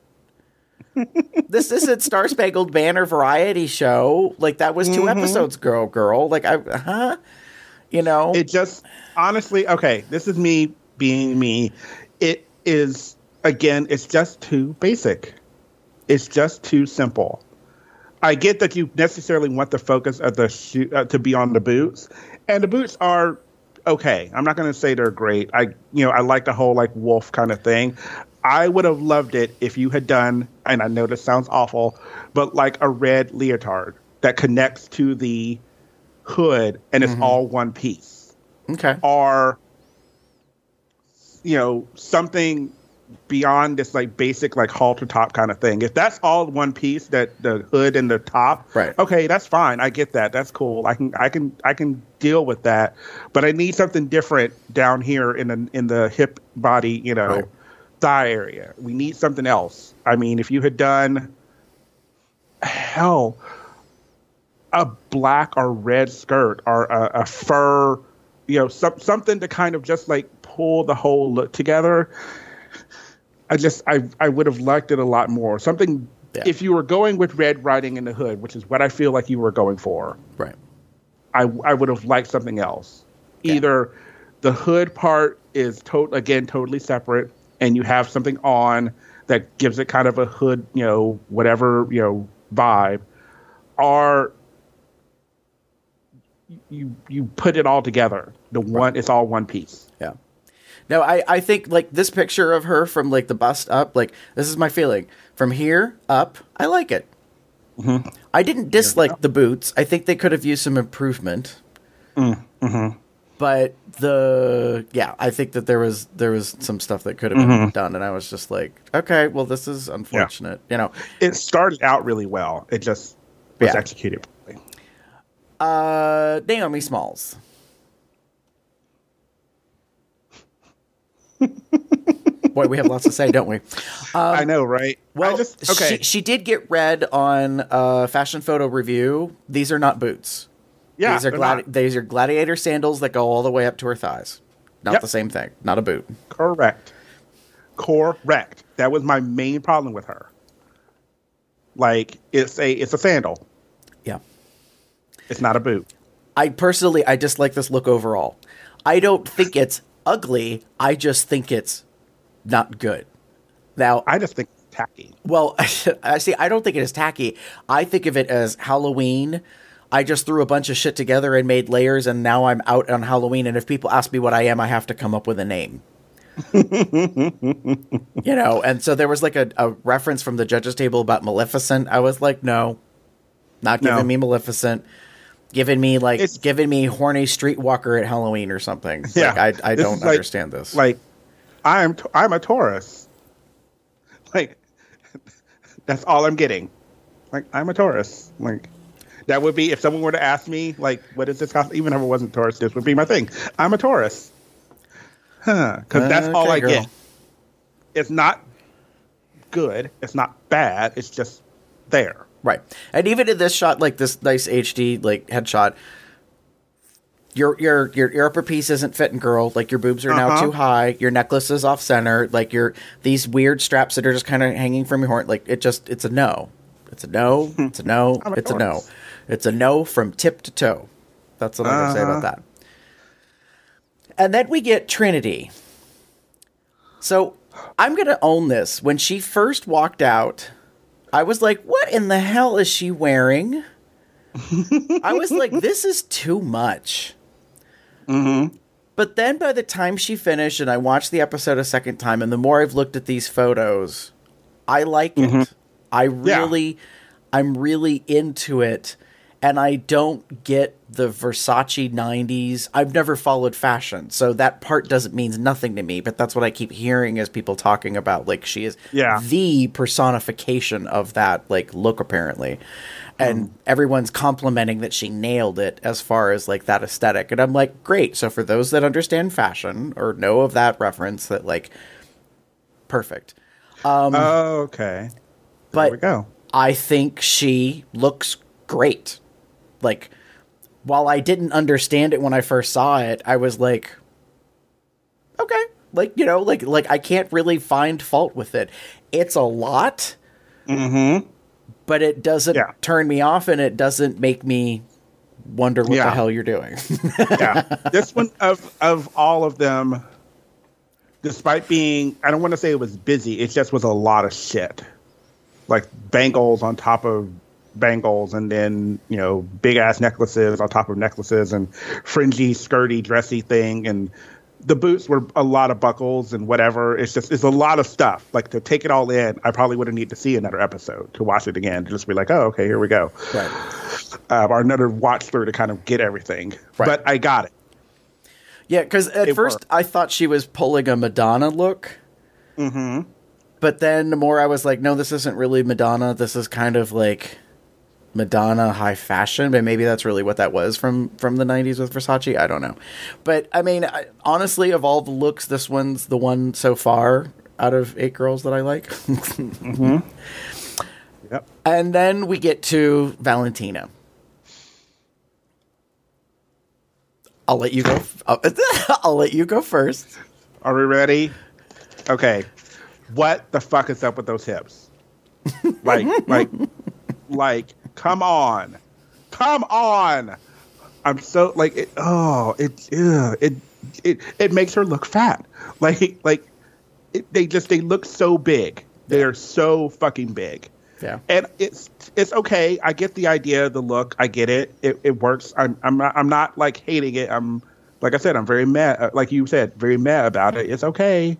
This isn't Star Spangled Banner variety show. Like, that was two Mm-hmm. episodes, girl, girl. Like, I, huh? You know? It just honestly, okay, this is me being me. It is again, it's just too basic. It's just too simple. I get that you necessarily want the focus of the shoe uh, to be on the boots, and the boots are okay. I'm not going to say they're great. I, you know, I like the whole like wolf kind of thing. I would have loved it if you had done, and I know this sounds awful, but like a red leotard that connects to the hood and it's all one piece. Okay. Or, you know, something beyond this like basic like halter top kind of thing. If that's all one piece, that the hood and the top, Right. okay, that's fine. I get that. That's cool. I can I can I can deal with that. But I need something different down here in the in the hip body, you know, Right. thigh area. We need something else. I mean, if you had done hell a black or red skirt or a, a fur, you know, some, something to kind of just like pull the whole look together. I just, I, I would have liked it a lot more. Something, Yeah. if you were going with Red Riding in the Hood, which is what I feel like you were going for, Right. I, I would have liked something else. Yeah. Either the hood part is to- again totally separate, and you have something on that gives it kind of a hood, you know, whatever, you know, vibe, or you you put it all together. The one, it's all one piece. Yeah. No, I, I think like this picture of her from like the bust up, like this is my feeling. From here up, I like it. Mm-hmm. I didn't dislike the boots. I think they could have used some improvement. Mm-hmm. But the yeah, I think that there was there was some stuff that could have Mm-hmm. been done, and I was just like, okay, well, this is unfortunate. You know, It started out really well. It just was Yeah. executed poorly. uh, Naomi Smalls. Boy, we have lots to say, don't we? I know, right? Well, I just okay. she, she did get read on uh, Fashion Photo Review. These are not boots. yeah, these are they're gladi- not. these are gladiator sandals that go all the way up to her thighs. Not Yep. the same thing. Not a boot. Correct. Correct. That was my main problem with her. Like it's a it's a sandal. Yeah. It's not a boot. I personally, I dislike this look overall. I don't think it's ugly. I just think it's not good. Now, I just think it's tacky. well, I see. I don't think it is tacky. I think of it as Halloween. I just threw a bunch of shit together and made layers, and now I'm out on Halloween. And if people ask me what I am, I have to come up with a name. You know, and so there was like a, a reference from the judges table about Maleficent. I was like, no, not giving No. me Maleficent. Giving me like It's- giving me horny streetwalker at Halloween or something. Yeah. Like I I This don't is like- understand this. Like, I'm t- I'm a Taurus. Like, that's all I'm getting. Like, I'm a Taurus. Like, that would be if someone were to ask me, like, what is this costume? Even if it wasn't Taurus, this would be my thing. I'm a Taurus. Huh? Because that's all Okay, I girl. get. It's not good. It's not bad. It's just there. Right. And even in this shot, like this nice H D like headshot, your your your your upper piece isn't fitting, girl. Like your boobs are now Uh-huh. too high. Your necklace is off center. Like your these weird straps that are just kind of hanging from your horn. Like it just it's a no. It's a no. It's a no. I'm a It's a no. Taurus. It's a no from tip to toe. That's what I'm gonna say about Uh-huh. that. And then we get Trinity. So I'm gonna own this. When she first walked out, I was like, what in the hell is she wearing? I was like, this is too much. Mm-hmm. But then by the time she finished and I watched the episode a second time, and the more I've looked at these photos, I like it. I really, I'm really into it. And I don't get the Versace nineties. I've never followed fashion, so that part doesn't mean nothing to me. But that's what I keep hearing as people talking about. Like she is Yeah. the personification of that like look, apparently. And everyone's complimenting that she nailed it as far as like that aesthetic. And I'm like, great. So for those that understand fashion or know of that reference, that like, perfect. Okay. But there we go. I think she looks great. Like, while I didn't understand it when I first saw it, I was like, okay, like, you know, like, like I can't really find fault with it. It's a lot, Mm-hmm. but it doesn't Yeah. turn me off, and it doesn't make me wonder what Yeah. the hell you're doing. Yeah. This one of of all of them, despite being, I don't want to say it was busy. It just was a lot of shit, like bangles on top of bangles, and then you know big ass necklaces on top of necklaces, and fringy, skirty, dressy thing, and the boots were a lot of buckles and whatever. It's just it's a lot of stuff. Like to take it all in, I probably would have need to see another episode to watch it again to just be like, oh, okay, here we go, Right. uh, or another watch through to kind of get everything. Right. But I got it. Yeah, because at It first worked. I thought she was pulling a Madonna look. Mm-hmm. But then the more I was like, no, this isn't really Madonna. This is kind of like Madonna high fashion. But maybe that's really what that was from, from the nineties with Versace. I don't know. But, I mean, I, honestly, of all the looks, this one's the one so far out of eight girls that I like. Yep. And then we get to Valentina. I'll let you go. I'll, I'll let you go first. Are we ready? Okay. What the fuck is up with those hips? Like, like, like, come on. Come on. I'm so, like, it, oh, it, ugh, it, it, it makes her look fat. Like, like, it, they just, they look so big. They're so fucking big. Yeah. And it's it's okay. I get the idea, the look. I get it. It, it works. I'm I'm not I'm not like hating it. I'm like I said. I'm very mad. uh, Like you said, very mad about it. It's okay.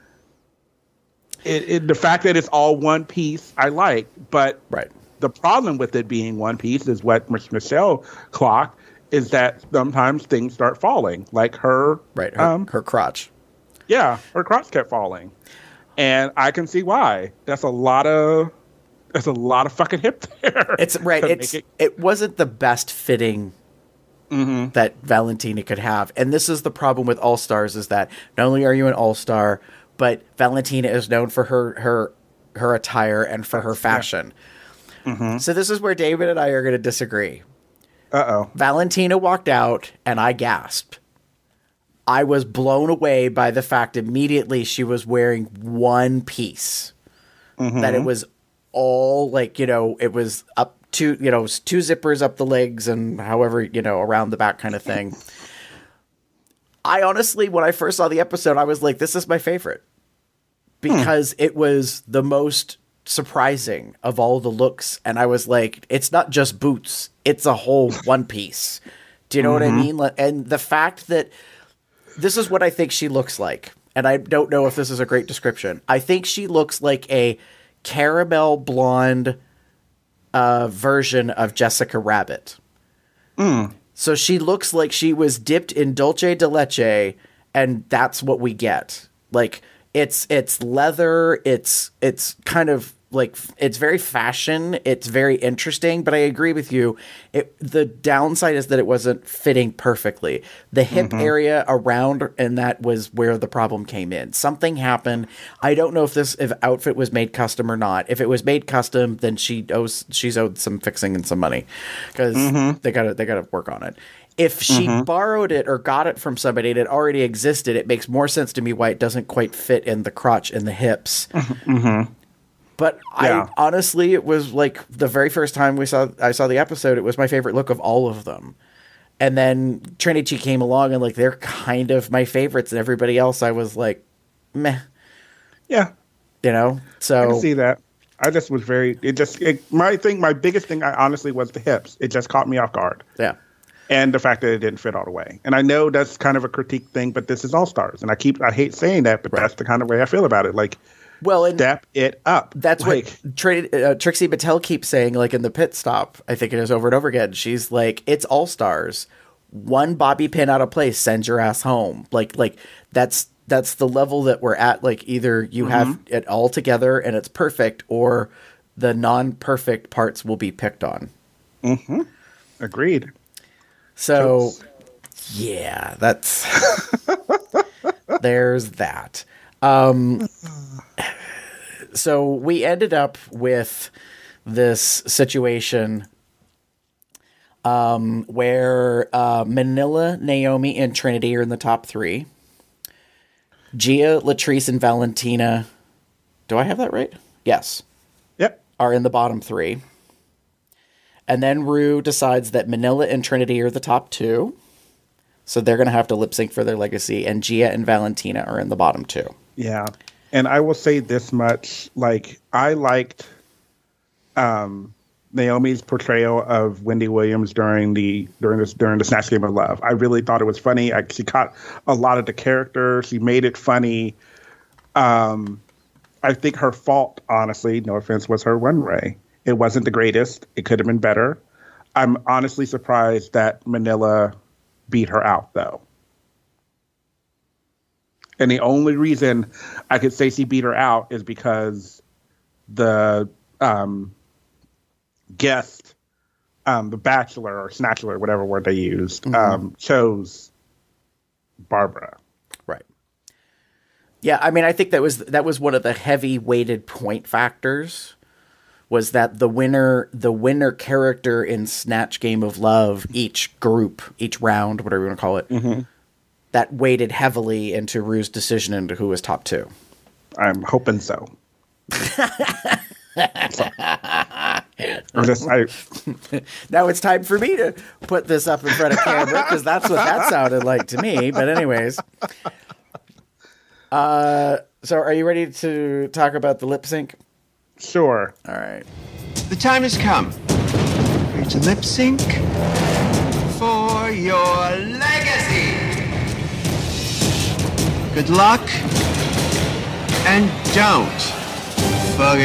It, it the fact that it's all one piece, I like. But Right. the problem with it being one piece is what Mich- Michelle clocked is that sometimes things start falling. Like her, Right. Her, um, her crotch. yeah, her crotch kept falling, and I can see why. That's a lot of. There's a lot of fucking hip there. It's right. to It's make it, it- wasn't the best fitting that Valentina could have, and this is the problem with All Stars: is that not only are you an All Star, but Valentina is known for her her her attire and for her fashion. So this is where David and I are going to disagree. Uh-oh. Valentina walked out, and I gasped. I was blown away by the fact immediately she was wearing one piece. That it was all like, you know, it was up two, you know, two zippers up the legs and however, you know, around the back kind of thing. I honestly, when I first saw the episode, I was like, this is my favorite because it was the most surprising of all the looks. And I was like, it's not just boots, it's a whole one piece. Do you know what I mean? Like, and the fact that this is what I think she looks like. and I don't know if this is a great description. I think she looks like a caramel blonde uh, version of Jessica Rabbit. Mm. So she looks like she was dipped in dulce de leche, and that's what we get. Like it's it's leather. It's it's kind of like it's very fashion. It's very interesting. But I agree with you. It, the downside is that it wasn't fitting perfectly. The hip mm-hmm. area around, and that was where the problem came in. Something happened. I don't know if this if outfit was made custom or not. If it was made custom, then she owes she's owed some fixing and some money because mm-hmm. they gotta they gotta work on it. If she mm-hmm. borrowed it or got it from somebody and it already existed, it makes more sense to me why it doesn't quite fit in the crotch and the hips. Mm-hmm. But yeah. I honestly, it was like the very first time we saw I saw the episode, it was my favorite look of all of them. And then Trinity came along and like they're kind of my favorites, and everybody else I was like, meh. Yeah. You know? So I can see that. I just was very it just it, my thing my biggest thing I honestly was the hips. It just caught me off guard. Yeah. And the fact that it didn't fit all the way. And I know that's kind of a critique thing, but this is All Stars. And I keep I hate saying that, but right. that's the kind of way I feel about it. Like Well, and step it up. That's like, what Tr- uh, Trixie Mattel keeps saying, like in the pit stop. I think it is over and over again. She's like, "It's All Stars. One bobby pin out of place, send your ass home." Like, like that's that's the level that we're at. Like, either you mm-hmm. have it all together and it's perfect, or the non-perfect parts will be picked on. Mm-hmm. Agreed. So, Jokes. yeah, that's there's that. Um, so we ended up with this situation um, where uh, Manila, Naomi, and Trinity are in the top three. Gia, Latrice, and Valentina, do I have that right? Yes. Yep. Are in the bottom three. And then Rue decides that Manila and Trinity are the top two. So they're going to have to lip sync for their legacy. And Gia and Valentina are in the bottom two. Yeah. And I will say this much. Like, I liked um, Naomi's portrayal of Wendy Williams during the during this during the Snatch Game of Love. I really thought it was funny. I, she caught a lot of the character. She made it funny. Um, I think her fault, honestly, no offense, was her runway. It wasn't the greatest. It could have been better. I'm honestly surprised that Manila beat her out, though. And the only reason I could say she beat her out is because the um, guest, um, the Bachelor or Snatchler, whatever word they used, mm-hmm. um, chose Barbara. Right. Yeah, I mean, I think that was that was one of the heavy weighted point factors. Was that the winner, the winner character in Snatch Game of Love, each group, each round, whatever you want to call it, mm-hmm. that weighted heavily into Rue's decision into who was top two. I'm hoping so. so. Just, I... Now it's time for me to put this up in front of camera, because that's what that sounded like to me. But anyways. Uh, so are you ready to talk about the lip sync? Sure. All right. The time has come for you to lip sync for your legacy. Good luck, and don't fuck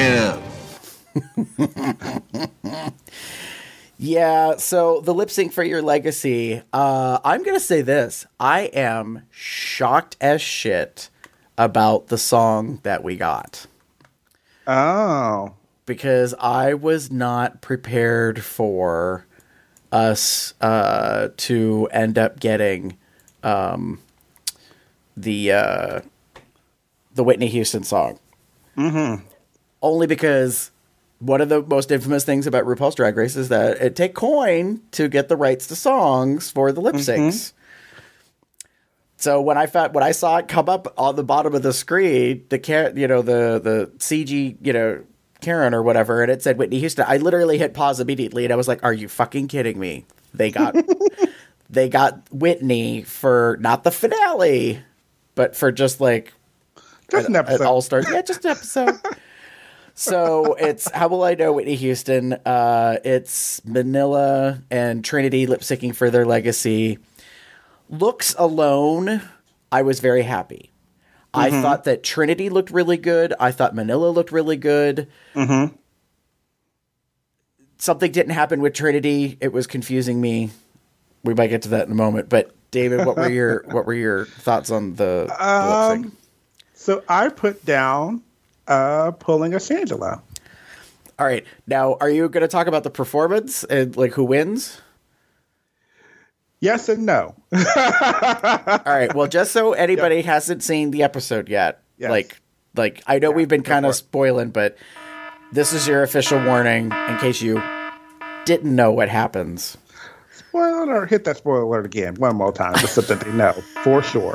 it up. Yeah, so the lip sync for your legacy, uh, I'm going to say this. I am shocked as shit about the song that we got. Oh. Because I was not prepared for us uh, to end up getting um, the uh, the Whitney Houston song. Mm-hmm. Only because one of the most infamous things about RuPaul's Drag Race is that it take coin to get the rights to songs for the lip syncs. Mm-hmm. So when I found, when I saw it come up on the bottom of the screen, the you know the the C G you know Karen or whatever, and it said Whitney Houston, I literally hit pause immediately, and I was like, "Are you fucking kidding me?" They got they got Whitney for not the finale, but for just like just an, an episode, an All Stars, yeah, just an episode. So it's How Will I Know Whitney Houston? Uh, it's Manila and Trinity lip syncing for their legacy. Looks alone, I was very happy. I thought that Trinity looked really good. I thought Manila looked really good. Mm-hmm. Something didn't happen with Trinity. It was confusing me. We might get to that in a moment. But David, what were your what were your thoughts on the, the Um, lip sync? So I put down uh, pulling a Shangela. All right. Now, are you going to talk about the performance and like who wins? Yes and no. All right. Well, just so anybody Yep. hasn't seen the episode yet, Yes. like, like I know we've been go kind for of it. spoiling, but this is your official warning in case you didn't know what happens. Spoiler alert, hit that spoiler alert again one more time, just so that they know for sure.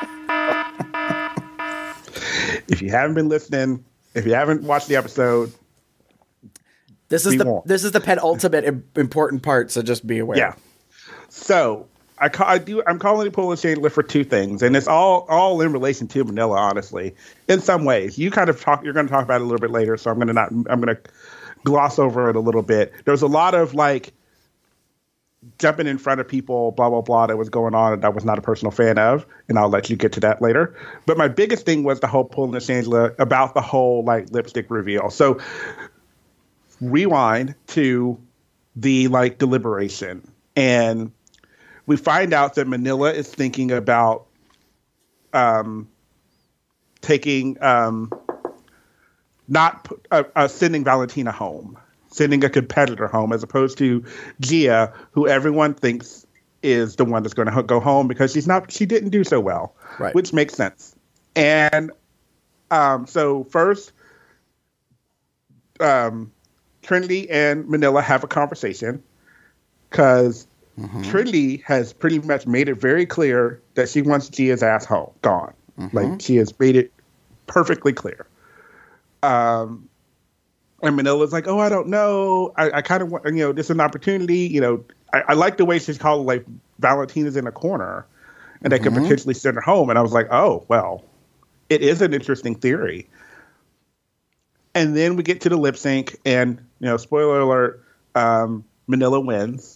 If you haven't been listening, if you haven't watched the episode, This is Be the warned. this is the penultimate im- important part, so just be aware. yeah. So I, ca- I do. I'm calling it pulling Shangela for two things, and it's all all in relation to Manila. Honestly, in some ways, you kind of talk. You're going to talk about it a little bit later, so I'm going to not. I'm going to gloss over it a little bit. There was a lot of like jumping in front of people, blah blah blah, that was going on, and I was not a personal fan of, and I'll let you get to that later. But my biggest thing was the whole pulling of Shangela about the whole like lipstick reveal. So rewind to the like deliberation, and we find out that Manila is thinking about um, taking, um, not pu- uh, uh, sending Valentina home, sending a competitor home, as opposed to Gia, who everyone thinks is the one that's going to go home because she's not. She didn't do so well, Right. which makes sense. And um, so first, um, Trinity and Manila have a conversation because. Trinity has pretty much made it very clear that she wants Gia's ass home, gone. Like, she has made it perfectly clear. Um, and Manila's like, oh, I don't know. I, I kind of want, you know, this is an opportunity. You know, I, I like the way she's called, like, Valentina's in a corner and they could potentially send her home. And I was like, oh, well, it is an interesting theory. And then we get to the lip sync, and, you know, spoiler alert, um, Manila wins.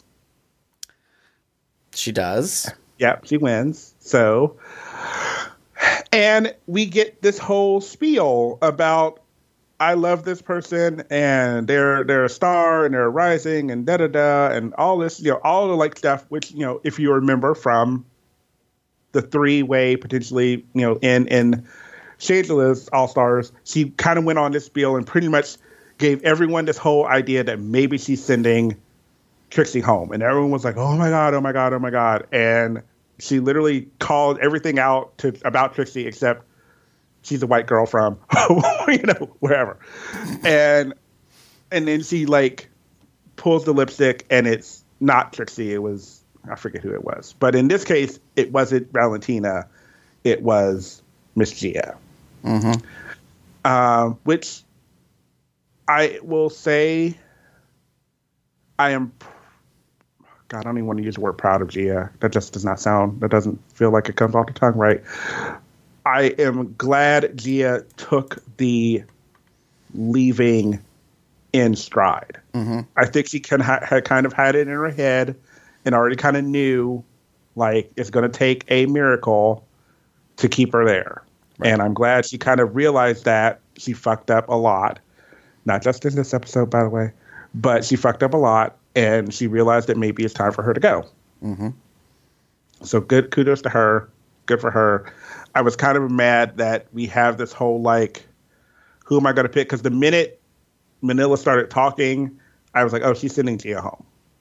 She does. Yep, she wins. So, and we get this whole spiel about I love this person and they're they're a star and they're rising and da da da and all this, you know, all the like stuff. Which, you know, if you remember from the three way potentially, you know, in in Shangela's All Stars, she kind of went on this spiel and pretty much gave everyone this whole idea that maybe she's sending Trixie home, and everyone was like, "Oh my god, oh my god, oh my god!" And she literally called everything out to about Trixie except she's a white girl from you know wherever, and and then she like pulls the lipstick, and it's not Trixie. It was, I forget who it was, but in this case, it wasn't Valentina. It was Miss Gia, Mm-hmm. um, which I will say I am. God, I don't even want to use the word proud of Gia. That just does not sound, that doesn't feel like it comes off the tongue right. I am glad Gia took the leaving in stride. Mm-hmm. I think she can ha- had kind of had it in her head and already kind of knew, like, it's going to take a miracle to keep her there. Right. And I'm glad she kind of realized that she fucked up a lot. Not just in this episode, by the way, but she fucked up a lot. And she realized that maybe it's time for her to go. Mm-hmm. So good, kudos to her. Good for her. I was kind of mad that we have this whole, like, who am I going to pick? Because the minute Manila started talking, I was like, oh, she's sending Gia home.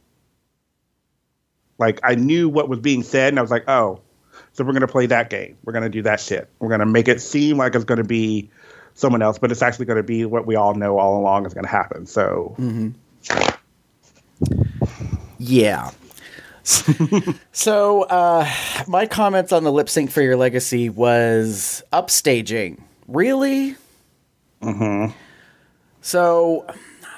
Like, I knew what was being said, and I was like, oh, so we're going to play that game. We're going to do that shit. We're going to make it seem like it's going to be someone else, but it's actually going to be what we all know all along is going to happen. So... Mm-hmm. Yeah. So, uh, my comments on the lip sync for your legacy was upstaging. Really? Mm-hmm. So,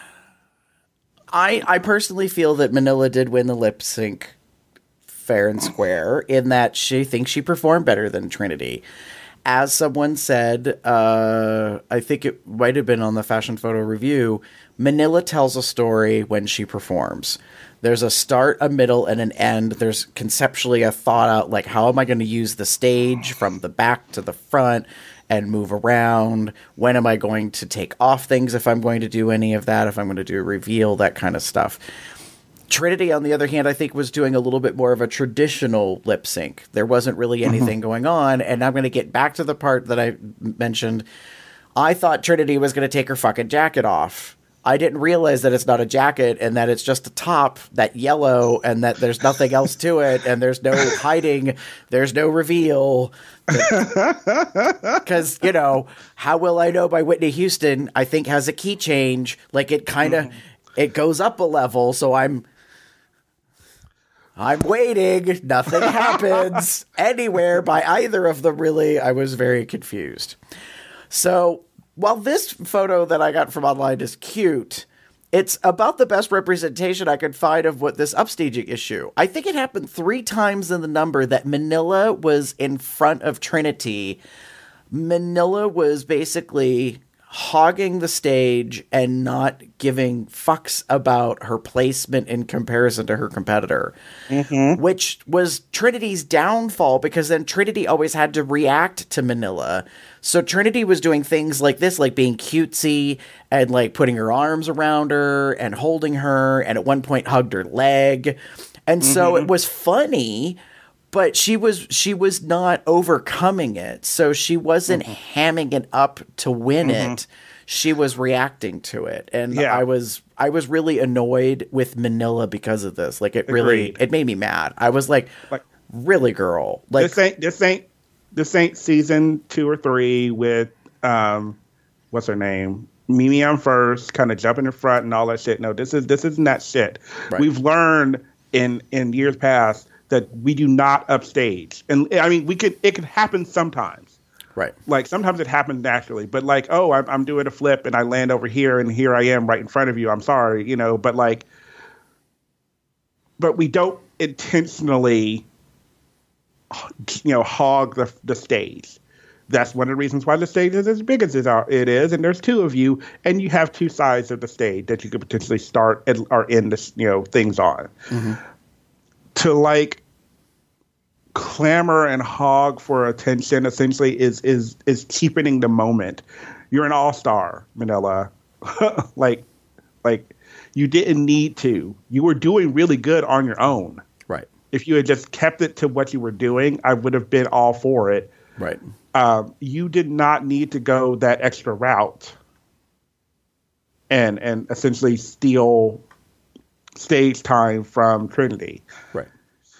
I I personally feel that Manila did win the lip sync fair and square in that she thinks she performed better than Trinity. As someone said, uh, I think it might have been on the Fashion Photo Review, Manila tells a story when she performs. There's a start, a middle, and an end. There's conceptually a thought out, like, how am I going to use the stage from the back to the front and move around? When am I going to take off things if I'm going to do any of that, if I'm going to do a reveal, that kind of stuff. Trinity, on the other hand, I think was doing a little bit more of a traditional lip sync. There wasn't really anything going on, and I'm going to get back to the part that I mentioned. I thought Trinity was going to take her fucking jacket off. I didn't realize that it's not a jacket and that it's just a top, that yellow, and that there's nothing else to it, and there's no hiding, there's no reveal. Because, you know, How Will I Know by Whitney Houston, I think, has a key change. Like, it kind of, mm. it goes up a level, so I'm, I'm waiting. Nothing happens anywhere by either of them, really. I was very confused. So, while this photo that I got from online is cute, it's about the best representation I could find of what this upstaging issue. I think it happened three times in the number that Manila was in front of Trinity. Manila was basically hogging the stage and not giving fucks about her placement in comparison to her competitor, mm-hmm. which was Trinity's downfall, because then Trinity always had to react to Manila. So Trinity was doing things like this, like being cutesy and like putting her arms around her and holding her, and at one point hugged her leg. And mm-hmm. so it was funny, but she was she was not overcoming it. So she wasn't mm-hmm. hamming it up to win mm-hmm. it. She was reacting to it. And yeah. I was I was really annoyed with Manila because of this. Like, it really Agreed. It made me mad. I was like, like really, girl? Like, this ain't this ain't this ain't season two or three with um what's her name? Mimi on first, kind of jumping in front and all that shit. No, this is this isn't that shit. Right. We've learned in in years past that we do not upstage. And I mean, we could, it could happen sometimes. Right. Like, sometimes it happens naturally, but like, oh, I'm, I'm doing a flip and I land over here and here I am right in front of you. I'm sorry, you know, but like, but we don't intentionally, you know, hog the, the stage. That's one of the reasons why the stage is as big as it is. And there's two of you, and you have two sides of the stage that you could potentially start and, or end the, you know, things on. Mm-hmm. To like clamor and hog for attention essentially is is is cheapening the moment. You're an all-star, Manila. like like you didn't need to. You were doing really good on your own. Right. If you had just kept it to what you were doing, I would have been all for it. Right. Um, you did not need to go that extra route and and essentially steal stage time from Trinity. Right.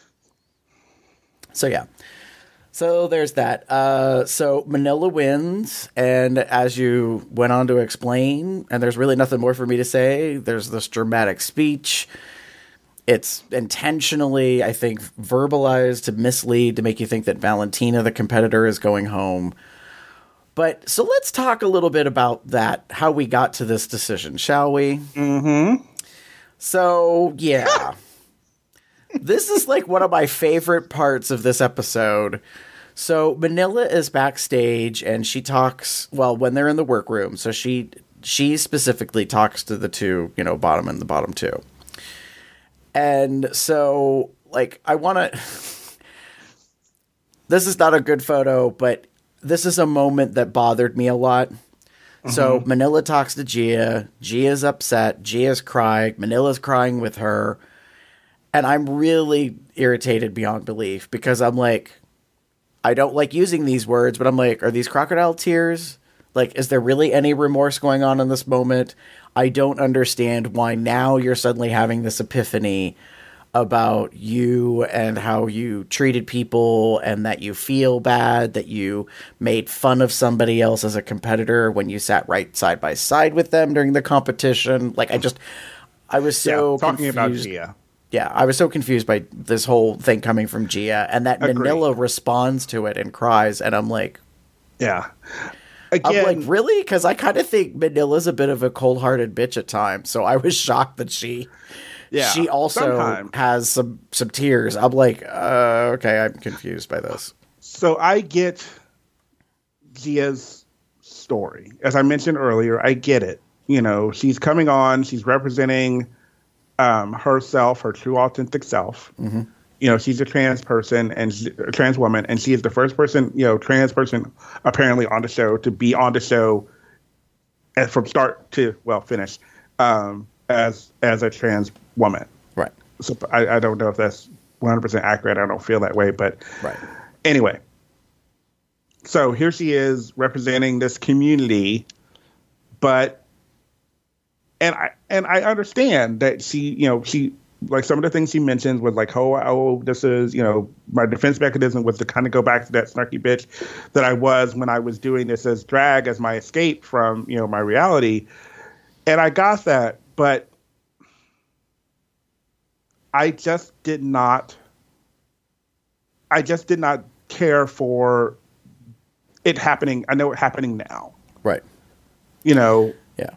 So, yeah. So there's that. Uh, so Manila wins, and as you went on to explain, and there's really nothing more for me to say, there's this dramatic speech. It's intentionally, I think, verbalized to mislead, to make you think that Valentina, the competitor, is going home. But, so let's talk a little bit about that, how we got to this decision, shall we? Mm-hmm. So, yeah. This is like one of my favorite parts of this episode. So Manila is backstage and she talks, well, when they're in the workroom. So she she specifically talks to the two, you know, bottom and the bottom two. And so, like, I want to... This is not a good photo, but this is a moment that bothered me a lot. Mm-hmm. So Manila talks to Gia. Gia's upset. Gia's crying. Manila's crying with her. And I'm really irritated beyond belief because I'm like, I don't like using these words, but I'm like, are these crocodile tears? Like, is there really any remorse going on in this moment? I don't understand why now you're suddenly having this epiphany about you and how you treated people and that you feel bad, that you made fun of somebody else as a competitor when you sat right side by side with them during the competition. Like, I just, I was so yeah, talking confused. about Gia. Yeah, I was so confused by this whole thing coming from Gia, and that Agreed. Manila responds to it and cries, and I'm like... Yeah. Again, I'm like, really? Because I kind of think Manila's a bit of a cold-hearted bitch at times, so I was shocked that she... Yeah, she also sometimes. has some, some tears. I'm like, uh, okay, I'm confused by this. So I get Gia's story. As I mentioned earlier, I get it. You know, she's coming on, she's representing... um, herself, her true authentic self. Mm-hmm. You know, she's a trans person and she, a trans woman, and she is the first person, you know, trans person apparently on the show to be on the show and from start to, well, finish um, as as a trans woman. Right. So I, I don't know if that's one hundred percent accurate. I don't feel that way, but right. Anyway. So here she is representing this community, but and I and I understand that she, you know, she like some of the things she mentions was like, oh, oh, this is, you know, my defense mechanism was to kind of go back to that snarky bitch that I was when I was doing this as drag, as my escape from, you know, my reality. And I got that, but I just did not, I just did not care for it happening. I know it happening now. Right. You know. Yeah.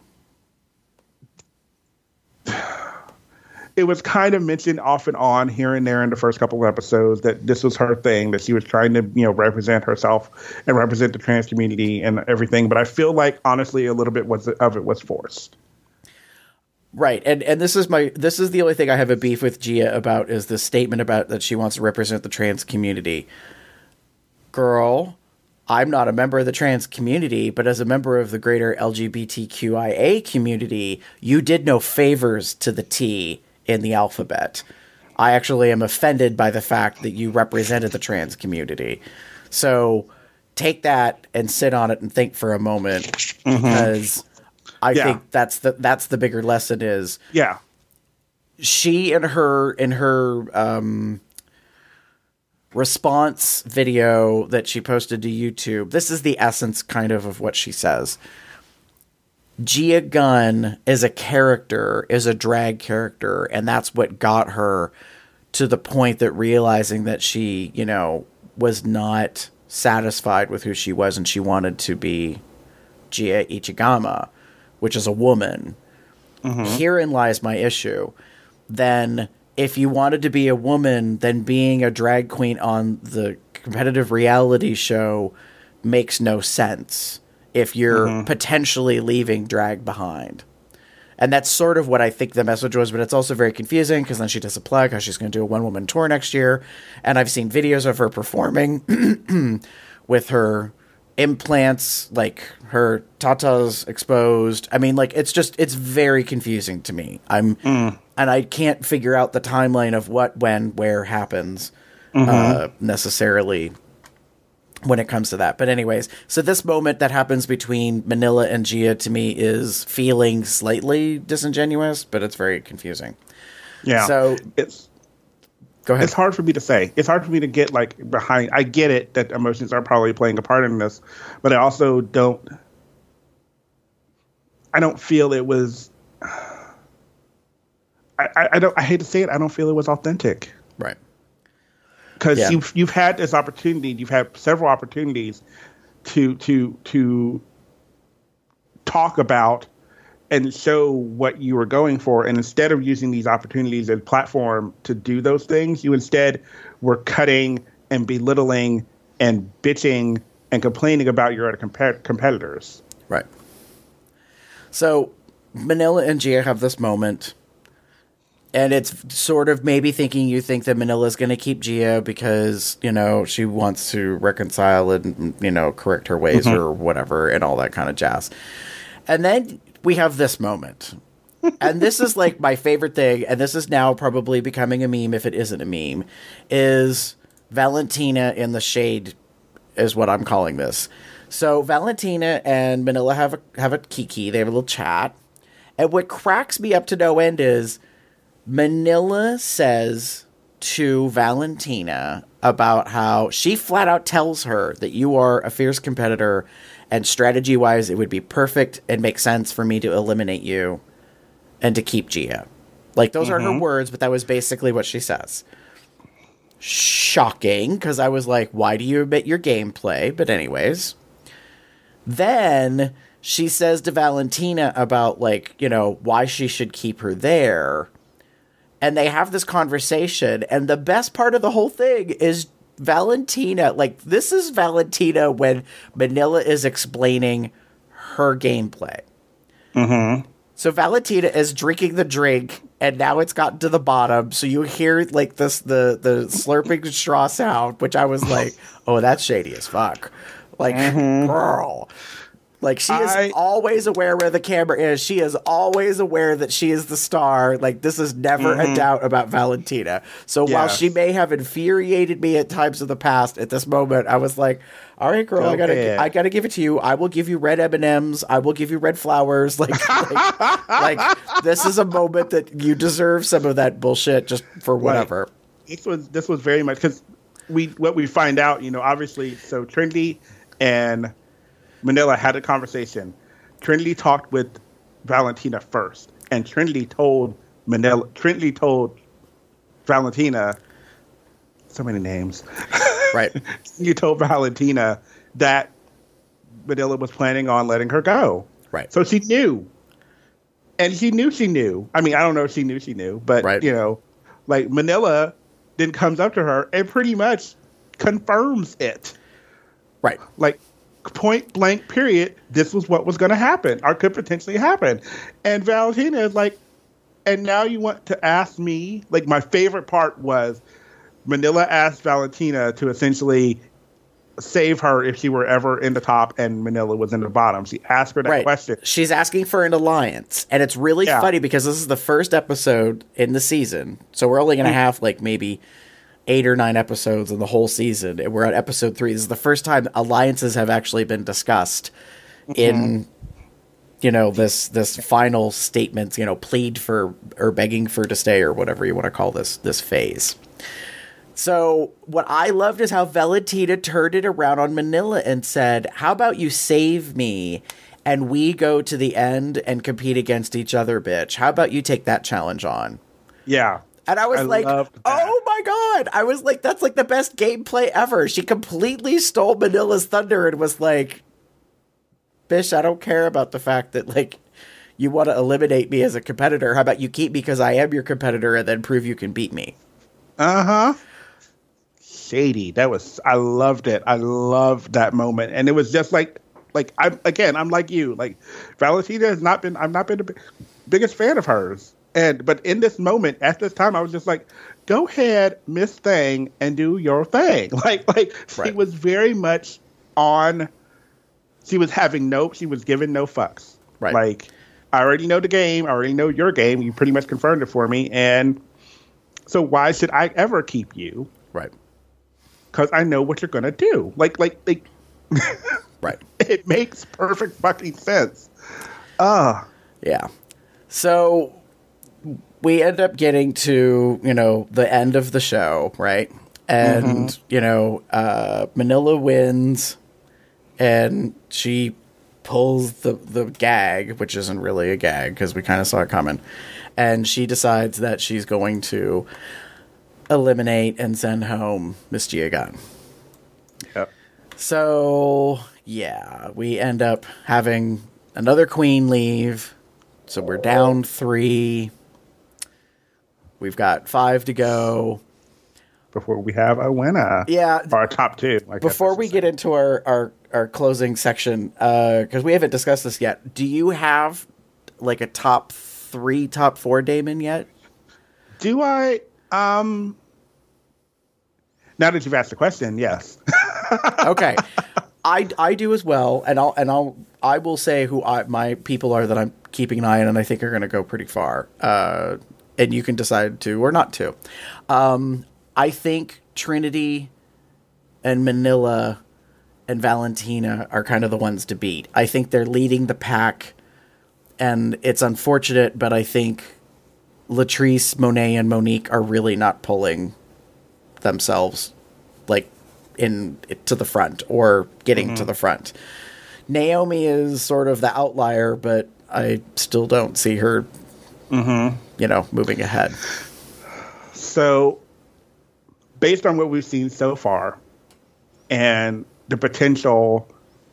It was kind of mentioned off and on here and there in the first couple of episodes that this was her thing, that she was trying to, you know, represent herself and represent the trans community and everything. But I feel like, honestly, a little bit was of it was forced. Right. And and this is my this is the only thing I have a beef with Gia about, is the statement about that she wants to represent the trans community. Girl, I'm not a member of the trans community, but as a member of the greater L G B T Q I A community, you did no favors to the T in the alphabet. I actually am offended by the fact that you represented the trans community. So take that and sit on it and think for a moment, mm-hmm. because I yeah. think that's the that's the bigger lesson is yeah. She in her in her um response video that she posted to YouTube, this is the essence kind of of what she says. Gia Gunn is a character, is a drag character, and that's what got her to the point that realizing that she, you know, was not satisfied with who she was and she wanted to be Gia Ichigama, which is a woman. Mm-hmm. Herein lies my issue. Then if you wanted to be a woman, then being a drag queen on the competitive reality show makes no sense if you're mm-hmm. potentially leaving drag behind. And that's sort of what I think the message was, but it's also very confusing because then she does a plug how she's going to do a one-woman tour next year. And I've seen videos of her performing with her implants, like her tatas exposed. I mean, like, it's just, it's very confusing to me. I'm, mm. and I can't figure out the timeline of what, when, where happens mm-hmm. uh, necessarily when it comes to that. But anyways, so this moment that happens between Manila and Gia to me is feeling slightly disingenuous, but it's very confusing. Yeah. So it's, go ahead. It's hard for me to say. It's hard for me to get like behind. I get it that emotions are probably playing a part in this, but I also don't, I don't feel it was, I, I, I don't, I hate to say it. I don't feel it was authentic. Right. Because yeah. you've you've had this opportunity, you've had several opportunities to to to talk about and show what you were going for, and instead of using these opportunities as a platform to do those things, you instead were cutting and belittling and bitching and complaining about your other comp- competitors. Right. So Manila and Gia have this moment. And it's sort of maybe thinking you think that Manila's going to keep Gia because, you know, she wants to reconcile and, you know, correct her ways mm-hmm. or whatever and all that kind of jazz. And then we have this moment. And this is like my favorite thing. And this is now probably becoming a meme if it isn't a meme. Is Valentina in the shade is what I'm calling this. So Valentina and Manila have a, have a kiki. They have a little chat. And what cracks me up to no end is Manila says to Valentina about how she flat out tells her that you are a fierce competitor and strategy wise, it would be perfect and make sense for me to eliminate you and to keep Gia. Like those mm-hmm. are her words, but that was basically what she says. Shocking. Cause I was like, why do you admit your gameplay? But anyways, then she says to Valentina about like, you know, why she should keep her there. And they have this conversation, and the best part of the whole thing is Valentina. Like, this is Valentina when Manila is explaining her gameplay. Mm-hmm. So Valentina is drinking the drink, and now it's gotten to the bottom. So you hear like this the the slurping straw sound, which I was like, "Oh, that's shady as fuck." Like, mm-hmm. girl, like she is I, always aware where the camera is. She is always aware that she is the star. Like, this is never mm-hmm. a doubt about Valentina. So yes. while she may have infuriated me at times in the past, at this moment, I was like, all right, girl, okay. I gotta, I gotta give it to you. I will give you red M and M's. I will give you red flowers. Like, like, like, this is a moment that you deserve some of that bullshit just for whatever. Right. This was, this was very much because we, what we find out, you know, obviously, so Trinity and Manila had a conversation. Trinity talked with Valentina first, and Trinity told Manila. Trinity told Valentina. So many names. Right. You told Valentina that Manila was planning on letting her go. Right. So she knew. And she knew she knew. I mean, I don't know if she knew she knew, but, right. you know, like Manila then comes up to her and pretty much confirms it. Right. Like, point blank period, this was what was going to happen or could potentially happen. And Valentina is like, and now you want to ask me? Like, my favorite part was Manila asked Valentina to essentially save her if she were ever in the top and Manila was in the bottom. She asked her that right. question. She's asking for an alliance. And it's really yeah. funny because this is the first episode in the season. So we're only going to have like maybe eight or nine episodes in the whole season. And we're at episode three. This is the first time alliances have actually been discussed mm-hmm. in, you know, this, this final statement, you know, plead for or begging for to stay or whatever you want to call this, this phase. So what I loved is how Valentina turned it around on Manila and said, how about you save me and we go to the end and compete against each other, bitch? How about you take that challenge on? Yeah. And I was I like, oh my God. I was like, that's like the best gameplay ever. She completely stole Manila's thunder and was like, bitch, I don't care about the fact that like you want to eliminate me as a competitor. How about you keep me because I am your competitor and then prove you can beat me? Uh-huh. Shady. That was, I loved it. I loved that moment. And it was just like, like, I again, I'm like you. Like, Valentina has not been, I've not been the biggest fan of hers. And, but in this moment, at this time, I was just like, go ahead, Miss Thing, and do your thing. Like, like, she right. was very much on, she was having no, she was giving no fucks. Right. Like, I already know the game. I already know your game. You pretty much confirmed it for me. And so why should I ever keep you? Right. Because I know what you're going to do. Like, like, like, right. It makes perfect fucking sense. Ah. Uh. Yeah. So we end up getting to, you know, the end of the show, right? And, mm-hmm. you know, uh, Manila wins and she pulls the, the gag, which isn't really a gag because we kind of saw it coming. And she decides that she's going to eliminate and send home Miss Giagan. Yep. So, yeah, we end up having another queen leave. So we're down three. We've got five to go. Before we have a winner. Yeah. Or a top two. I before we get into our, our, our closing section, because uh, we haven't discussed this yet, do you have like a top three, top four Damon yet? Do I? Um... Now that you've asked the question, yes. Okay, I, I do as well, and I'll and I'll I will say who I, my people are that I'm keeping an eye on, and I think are going to go pretty far. Uh, and you can decide to or not to. Um, I think Trinity and Manila and Valentina are kind of the ones to beat. I think they're leading the pack, and it's unfortunate, but I think Latrice, Monet, and Monique are really not pulling themselves like in to the front or getting mm-hmm. to the front. Naomi is sort of the outlier, but I still don't see her mm-hmm. you know, moving ahead. So based on what we've seen so far and the potential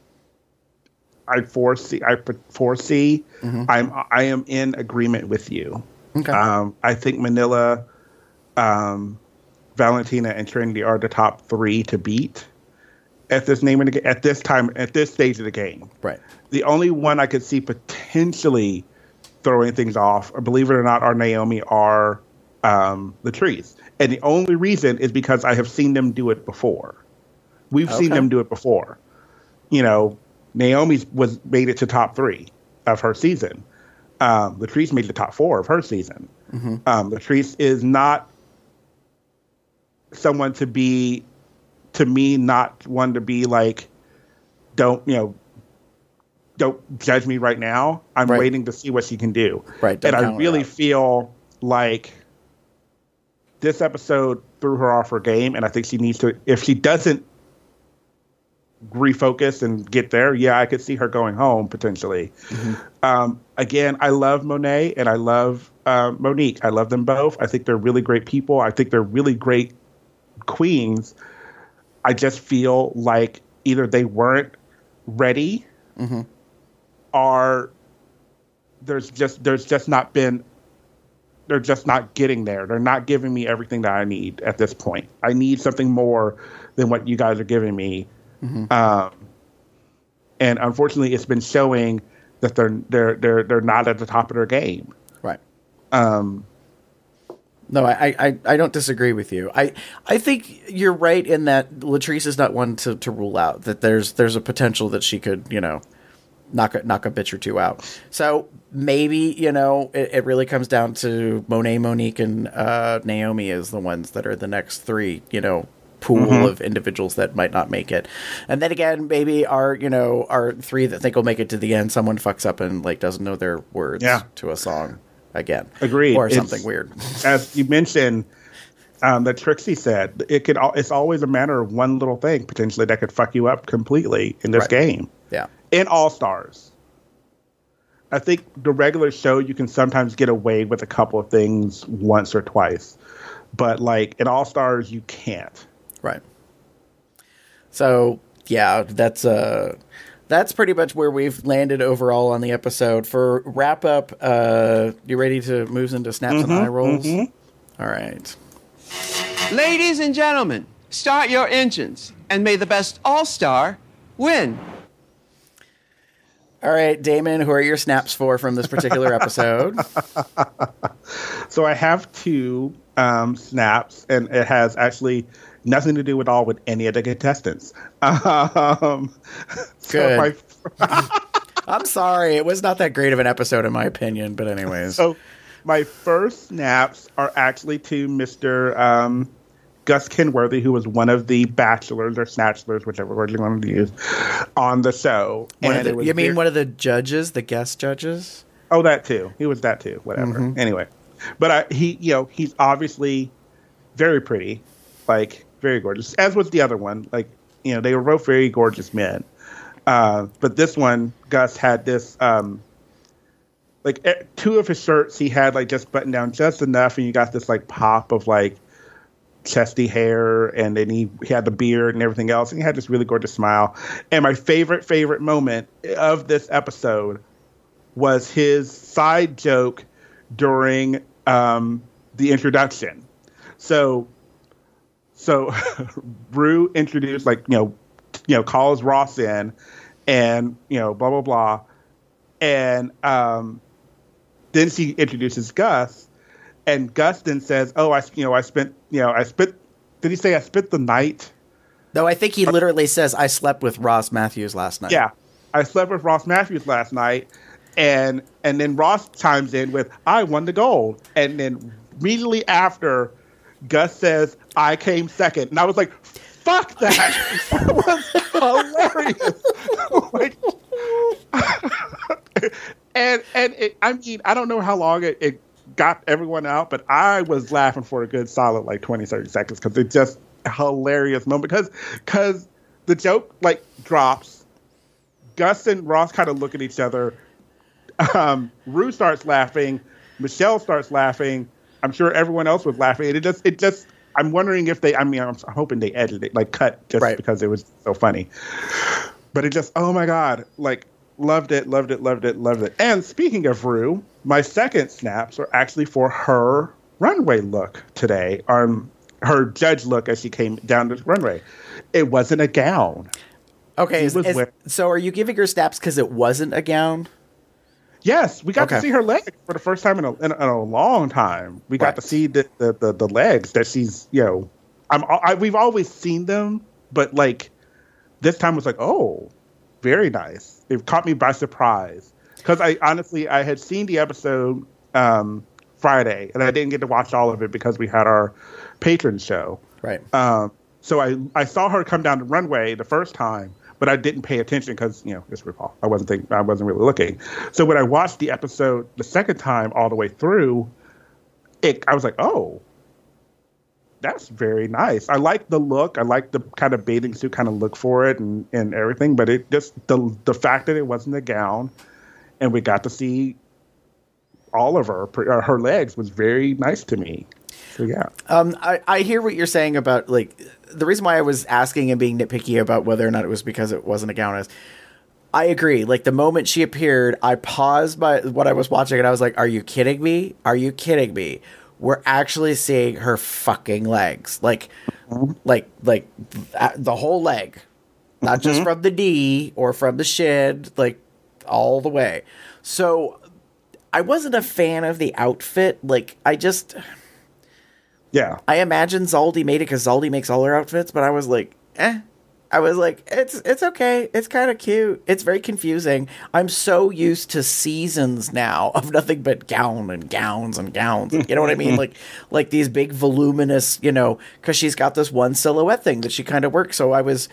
I foresee I foresee mm-hmm. I'm I am in agreement with you. Okay. Um I think Manila um Valentina and Trinity are the top three to beat at this name in the, at this time at this stage of the game. Right. The only one I could see potentially throwing things off, believe it or not, are Naomi or um, Latrice. And the only reason is because I have seen them do it before. We've Okay. seen them do it before. You know, Naomi was made it to top three of her season. Um, Latrice made the top four of her season. Mm-hmm. Um, Latrice is not someone to be, to me, not one to be like, don't, you know, don't judge me right now. I'm Right. waiting to see what she can do. Right, don't And I count her really out. feel like this episode threw her off her game, and I think she needs to, if she doesn't refocus and get there, yeah, I could see her going home potentially. Mm-hmm. Um, again, I love Monet and I love uh, Monique. I love them both. I think they're really great people. I think they're really great queens. I just feel like either they weren't ready Mm-hmm. or there's just there's just not been they're just not getting there. They're not giving me everything that I need at this point. I need something more than what you guys are giving me. Mm-hmm. Um, and unfortunately, it's been showing that they're they're they're they're not at the top of their game. Right. Um, No, I, I, I don't disagree with you. I I think you're right in that Latrice is not one to, to rule out. That there's there's a potential that she could, you know, knock a, knock a bitch or two out. So maybe, you know, it, it really comes down to Monet, Monique, and uh, Naomi as the ones that are the next three, you know, pool Mm-hmm. of individuals that might not make it. And then again, maybe our, you know, our three that think will make it to the end, someone fucks up and like doesn't know their words Yeah. to a song again. Agreed. Or It's- something weird. as you mentioned, um, that Trixie said, it could. al- It's always a matter of one little thing potentially that could fuck you up completely in this Right. game. Yeah. In All Stars, I think the regular show you can sometimes get away with a couple of things once or twice, but like in All Stars you can't. Right. So yeah, that's uh that's pretty much where we've landed overall on the episode. For wrap up, uh you ready to move into snaps and eye rolls? All right. Ladies and gentlemen, start your engines, and may the best all-star win. All right, Damon, who are your snaps for from this particular episode? So I have two um, snaps, and it has actually nothing to do at all with any of the contestants. Um, so Good. my- I'm sorry, it was not that great of an episode in my opinion, but anyways. So my first snaps are actually to Mister Um, Gus Kenworthy, who was one of the bachelors or snatchlers, whichever word you want to use, on the show. One of And the- it was you mean very- one of the judges, the guest judges? Oh, that too. He was that too. Whatever. Mm-hmm. Anyway, but I, he, you know, he's obviously very pretty, like very gorgeous. As was the other one. Like, you know, they were both very gorgeous men. Uh, but this one, Gus had this, um, like eh, two of his shirts, he had like just buttoned down just enough, and you got this like pop of like chesty hair, and then he, he had the beard and everything else, and he had this really gorgeous smile. And my favorite, favorite moment of this episode was his side joke during um, the introduction. So, so Rue introduced, like, you know, you know, calls Ross in, and you know, blah blah blah, and um, then she introduces Gus, and Gus then says, "Oh, I, you know, I spent, you know, I spent." Did he say I spent the night? No, I think he literally says, I slept with Ross Matthews last night. Yeah, I slept with Ross Matthews last night, and and then Ross chimes in with, "I won the gold," and then immediately after, Gus says, "I came second," and I was like, "Fuck that!" That was hilarious. Like, and and it, I mean, I don't know how long it, it got everyone out, but I was laughing for a good solid like twenty, thirty seconds because it's just a hilarious moment. Because because the joke like drops, Gus and Ross kind of look at each other. Um, Rue starts laughing. Michelle starts laughing. I'm sure everyone else was laughing. And it just, it just, I'm wondering if they, I mean, I'm hoping they edited it, like cut just Right. because it was so funny. But it just, oh my God, like, loved it, loved it, loved it, loved it. And speaking of Rue, my second snaps are actually for her runway look today, um, her judge look as she came down the runway. It wasn't a gown. Okay, He is, was is- wearing- so are you giving her snaps because it wasn't a gown? Yes, we got Okay. to see her legs for the first time in a, in a, in a long time. We got Right. to see the, the, the, the legs that she's, you know, I'm, I, we've always seen them, but like this time was like, oh, very nice. It caught me by surprise because I honestly, I had seen the episode um, Friday and I didn't get to watch all of it because we had our patron show. Right. Um, so I, I saw her come down the runway the first time, but I didn't pay attention because, you know, it's RuPaul. I wasn't think, I wasn't really looking. So when I watched the episode the second time all the way through, it I was like, oh, that's very nice. I like the look. I like the kind of bathing suit kind of look for it and, and everything. But it just the the fact that it wasn't a gown, and we got to see all of her uh, her legs was very nice to me. So yeah. Um, I, I hear what you're saying about, like, the reason why I was asking and being nitpicky about whether or not it was because it wasn't a gown is, I agree. Like, the moment she appeared, I paused my what I was watching and I was like, are you kidding me? Are you kidding me? We're actually seeing her fucking legs. Like, mm-hmm. like, like th- the whole leg. Not mm-hmm. just from the knee or from the shin, like, all the way. So, I wasn't a fan of the outfit. Like, I just... Yeah. I imagine Zaldi made it because Zaldi makes all her outfits, but I was like, eh. I was like, it's it's okay. It's kind of cute. It's very confusing. I'm so used to seasons now of nothing but gown and gowns and gowns. You know what I mean? Like like these big voluminous, you know, because she's got this one silhouette thing that she kind of works. So I was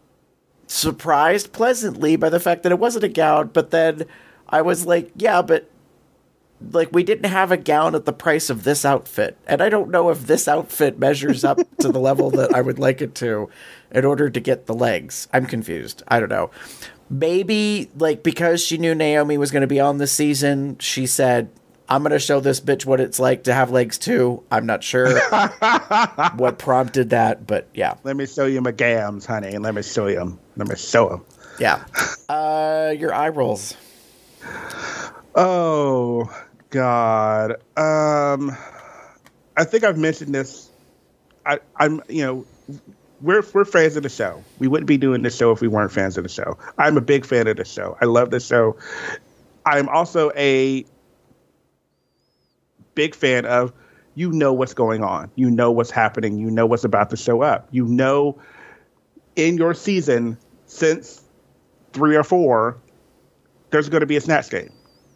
surprised pleasantly by the fact that it wasn't a gown, but then I was like, yeah, but like, we didn't have a gown at the price of this outfit. And I don't know if this outfit measures up to the level that I would like it to in order to get the legs. I'm confused. I don't know. Maybe, like, because she knew Naomi was going to be on this season, she said, I'm going to show this bitch what it's like to have legs too. I'm not sure what prompted that, but yeah. Let me show you my gams, honey, and let me show you them. Let me show them. Yeah. Uh, your eye rolls. Oh, God. Um, I think I've mentioned this. I, I'm, you know, we're we're fans of the show. We wouldn't be doing this show if we weren't fans of the show. I'm a big fan of the show. I love the show. I'm also a big fan of, you know what's going on. You know what's happening. You know what's about to show up. You know, in your season, since three or four, there's going to be a Snatch Game.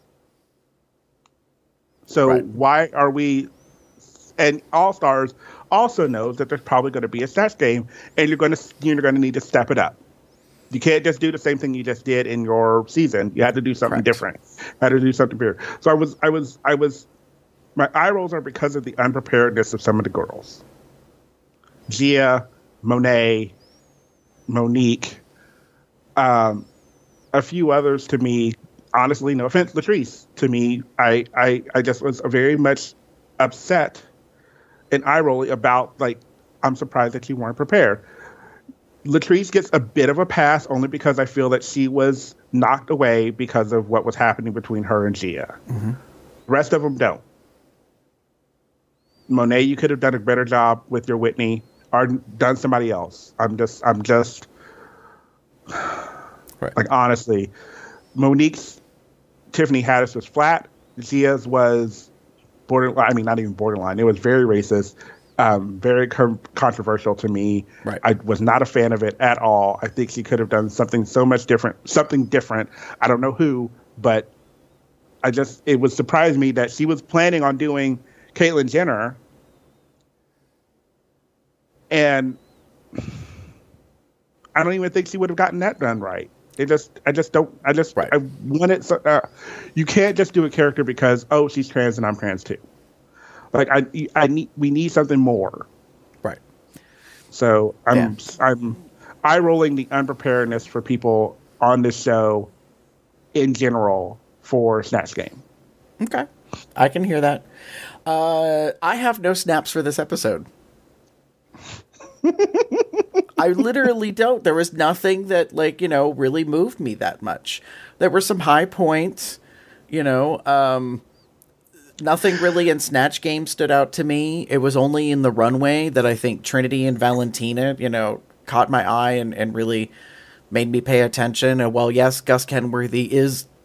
So right. why are we, and All Stars also knows that there's probably going to be a Snatch Game, and you're going to you're going to need to step it up. You can't just do the same thing you just did in your season. You had to do something right. different. You had to do something weird. So I was I was I was my eye rolls are because of the unpreparedness of some of the girls. Gia, Monet, Monique, um, a few others to me. Honestly, no offense, Latrice. To me, I, I, I just was very much upset and eye rolling about, like, I'm surprised that you weren't prepared. Latrice gets a bit of a pass only because I feel that she was knocked away because of what was happening between her and Gia. Mm-hmm. The rest of them don't. Monet, you could have done a better job with your Whitney or done somebody else. I'm just, I'm just, right. like, honestly, Monique's Tiffany Haddish was flat. Gia's was borderline. I mean, not even borderline. It was very racist, um, very com- controversial to me. Right. I was not a fan of it at all. I think she could have done something so much different. Something different. I don't know who, but I just it would surprise me that she was planning on doing Caitlyn Jenner, and I don't even think she would have gotten that done right. It just, I just don't, I just, right. I want it. So, uh, you can't just do a character because, oh, she's trans and I'm trans too. Like, I, I need, we need something more. Right. So I'm, yeah. I'm eye rolling the unpreparedness for people on this show in general for Snatch Game. Okay. I can hear that. Uh, I have no snaps for this episode. I literally don't. There was nothing that, like, you know, really moved me that much. There were some high points, you know, um, nothing really in Snatch Game stood out to me. It was only in the runway that I think Trinity and Valentina, you know, caught my eye and, and really made me pay attention. And while, yes, Gus Kenworthy is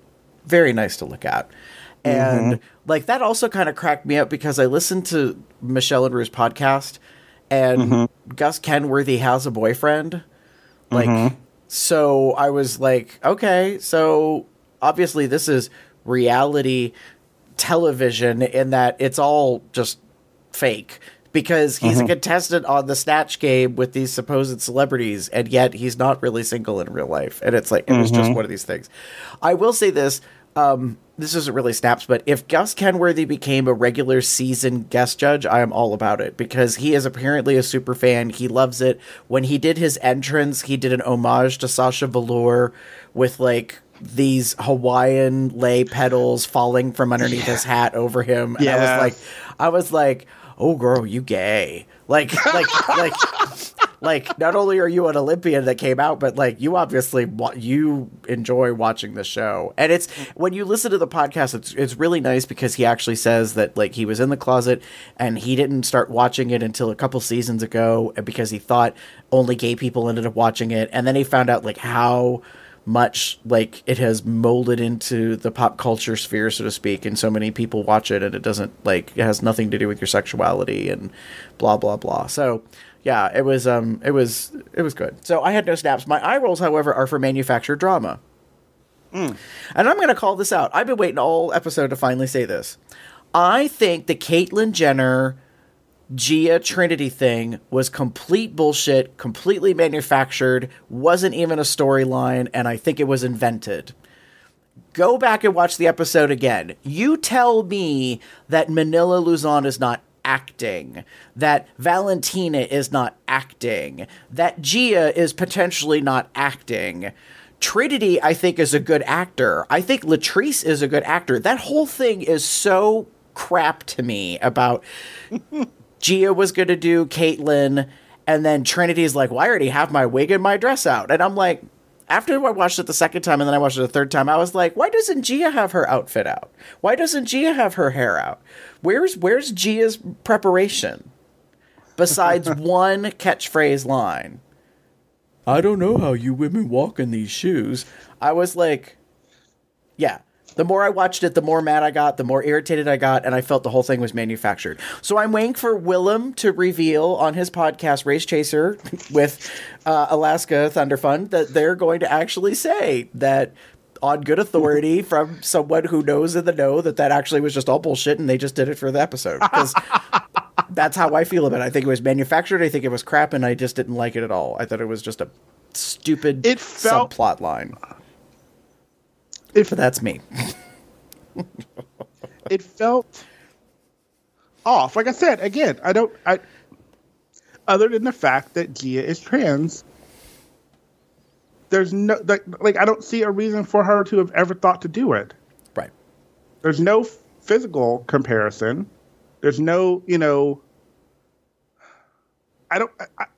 very nice to look at. And mm-hmm. like that also kind of cracked me up because I listened to Michelle and Rue's podcast, and mm-hmm. Gus Kenworthy has a boyfriend. Like, mm-hmm. so I was like, okay, so obviously this is reality television in that it's all just fake. Because he's mm-hmm. a contestant on the Snatch Game with these supposed celebrities, and yet he's not really single in real life. And it's like, it was mm-hmm. just one of these things. I will say this, um, this isn't really snaps, but if Gus Kenworthy became a regular season guest judge, I am all about it. Because he is apparently a super fan. He loves it. When he did his entrance, he did an homage to Sasha Velour with, like, these Hawaiian lei petals falling from underneath yeah. his hat over him. And yeah. I was like, I was like, oh girl, you gay. Like, like, like, like, not only are you an Olympian that came out, but like, you obviously, wa- you enjoy watching the show. And it's, when you listen to the podcast, it's, it's really nice because he actually says that like he was in the closet and he didn't start watching it until a couple seasons ago because he thought only gay people ended up watching it. And then he found out like how much like it has molded into the pop culture sphere, so to speak, and so many people watch it and it doesn't like, it has nothing to do with your sexuality and blah blah blah. So yeah, it was um it was it was good. So I had no snaps. My eye rolls, however, are for manufactured drama. Mm. And I'm gonna call this out. I've been waiting all episode to finally say this. I think the Caitlyn Jenner Gia Trinity thing was complete bullshit, completely manufactured, wasn't even a storyline, and I think it was invented. Go back and watch the episode again. You tell me that Manila Luzon is not acting, that Valentina is not acting, that Gia is potentially not acting. Trinity, I think, is a good actor. I think Latrice is a good actor. That whole thing is so crap to me about... Gia was going to do Caitlyn, and then Trinity's like, well, I already have my wig and my dress out. And I'm like, after I watched it the second time and then I watched it the third time, I was like, why doesn't Gia have her outfit out? Why doesn't Gia have her hair out? Where's where's Gia's preparation? Besides one catchphrase line. I don't know how you women walk in these shoes. I was like, yeah. The more I watched it, the more mad I got, the more irritated I got, and I felt the whole thing was manufactured. So I'm waiting for Willem to reveal on his podcast, Race Chaser, with uh, Alaska Thunder Fund, that they're going to actually say that on good authority from someone who knows in the know that that actually was just all bullshit and they just did it for the episode. Because that's how I feel about it. I think it was manufactured. I think it was crap, and I just didn't like it at all. I thought it was just a stupid it felt- subplot line. If but that's me. It felt off. Like I said, again, I don't. I other than the fact that Gia is trans, there's no like, like I don't see a reason for her to have ever thought to do it. Right. There's no physical comparison. There's no, you know. I don't. I, I,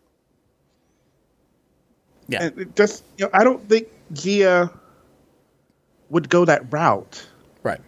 yeah. And it just you know, I don't think Gia would go that route. Right.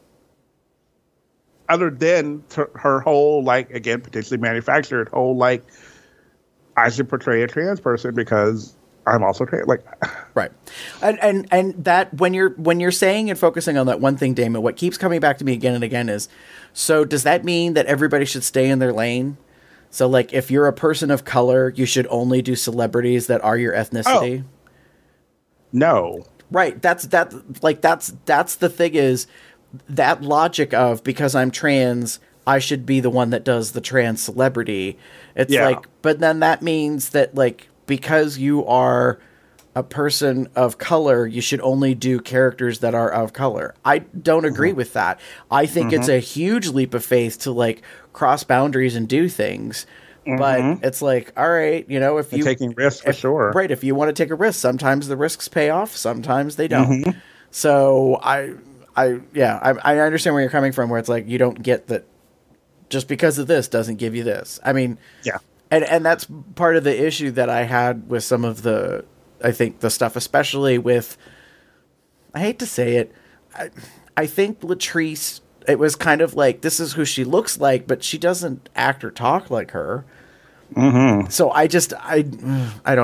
Other than t- her whole, like, again, potentially manufactured whole, like, I should portray a trans person because I'm also trans. Like, right. And, and, and that when you're, when you're saying and focusing on that one thing, Damon, what keeps coming back to me again and again is, so does that mean that everybody should stay in their lane? So, like, if you're a person of color, you should only do celebrities that are your ethnicity? Oh. No. Right. That's that like that's that's the thing is that logic of because I'm trans, I should be the one that does the trans celebrity. It's yeah. like, but then that means that like because you are a person of color, you should only do characters that are of color. I don't agree mm-hmm. with that. I think mm-hmm. it's a huge leap of faith to like cross boundaries and do things. Mm-hmm. But it's like, all right, you know, if and you taking risks for if, sure, right? If you want to take a risk, sometimes the risks pay off, sometimes they don't. Mm-hmm. So I, I, yeah, I, I understand where you're coming from. Where it's like you don't get that just because of this doesn't give you this. I mean, yeah, and and that's part of the issue that I had with some of the, I think the stuff, especially with, I hate to say it, I, I think Latrice. It was kind of like, this is who she looks like, but she doesn't act or talk like her. Mm-hmm. So I just, I, I don't know.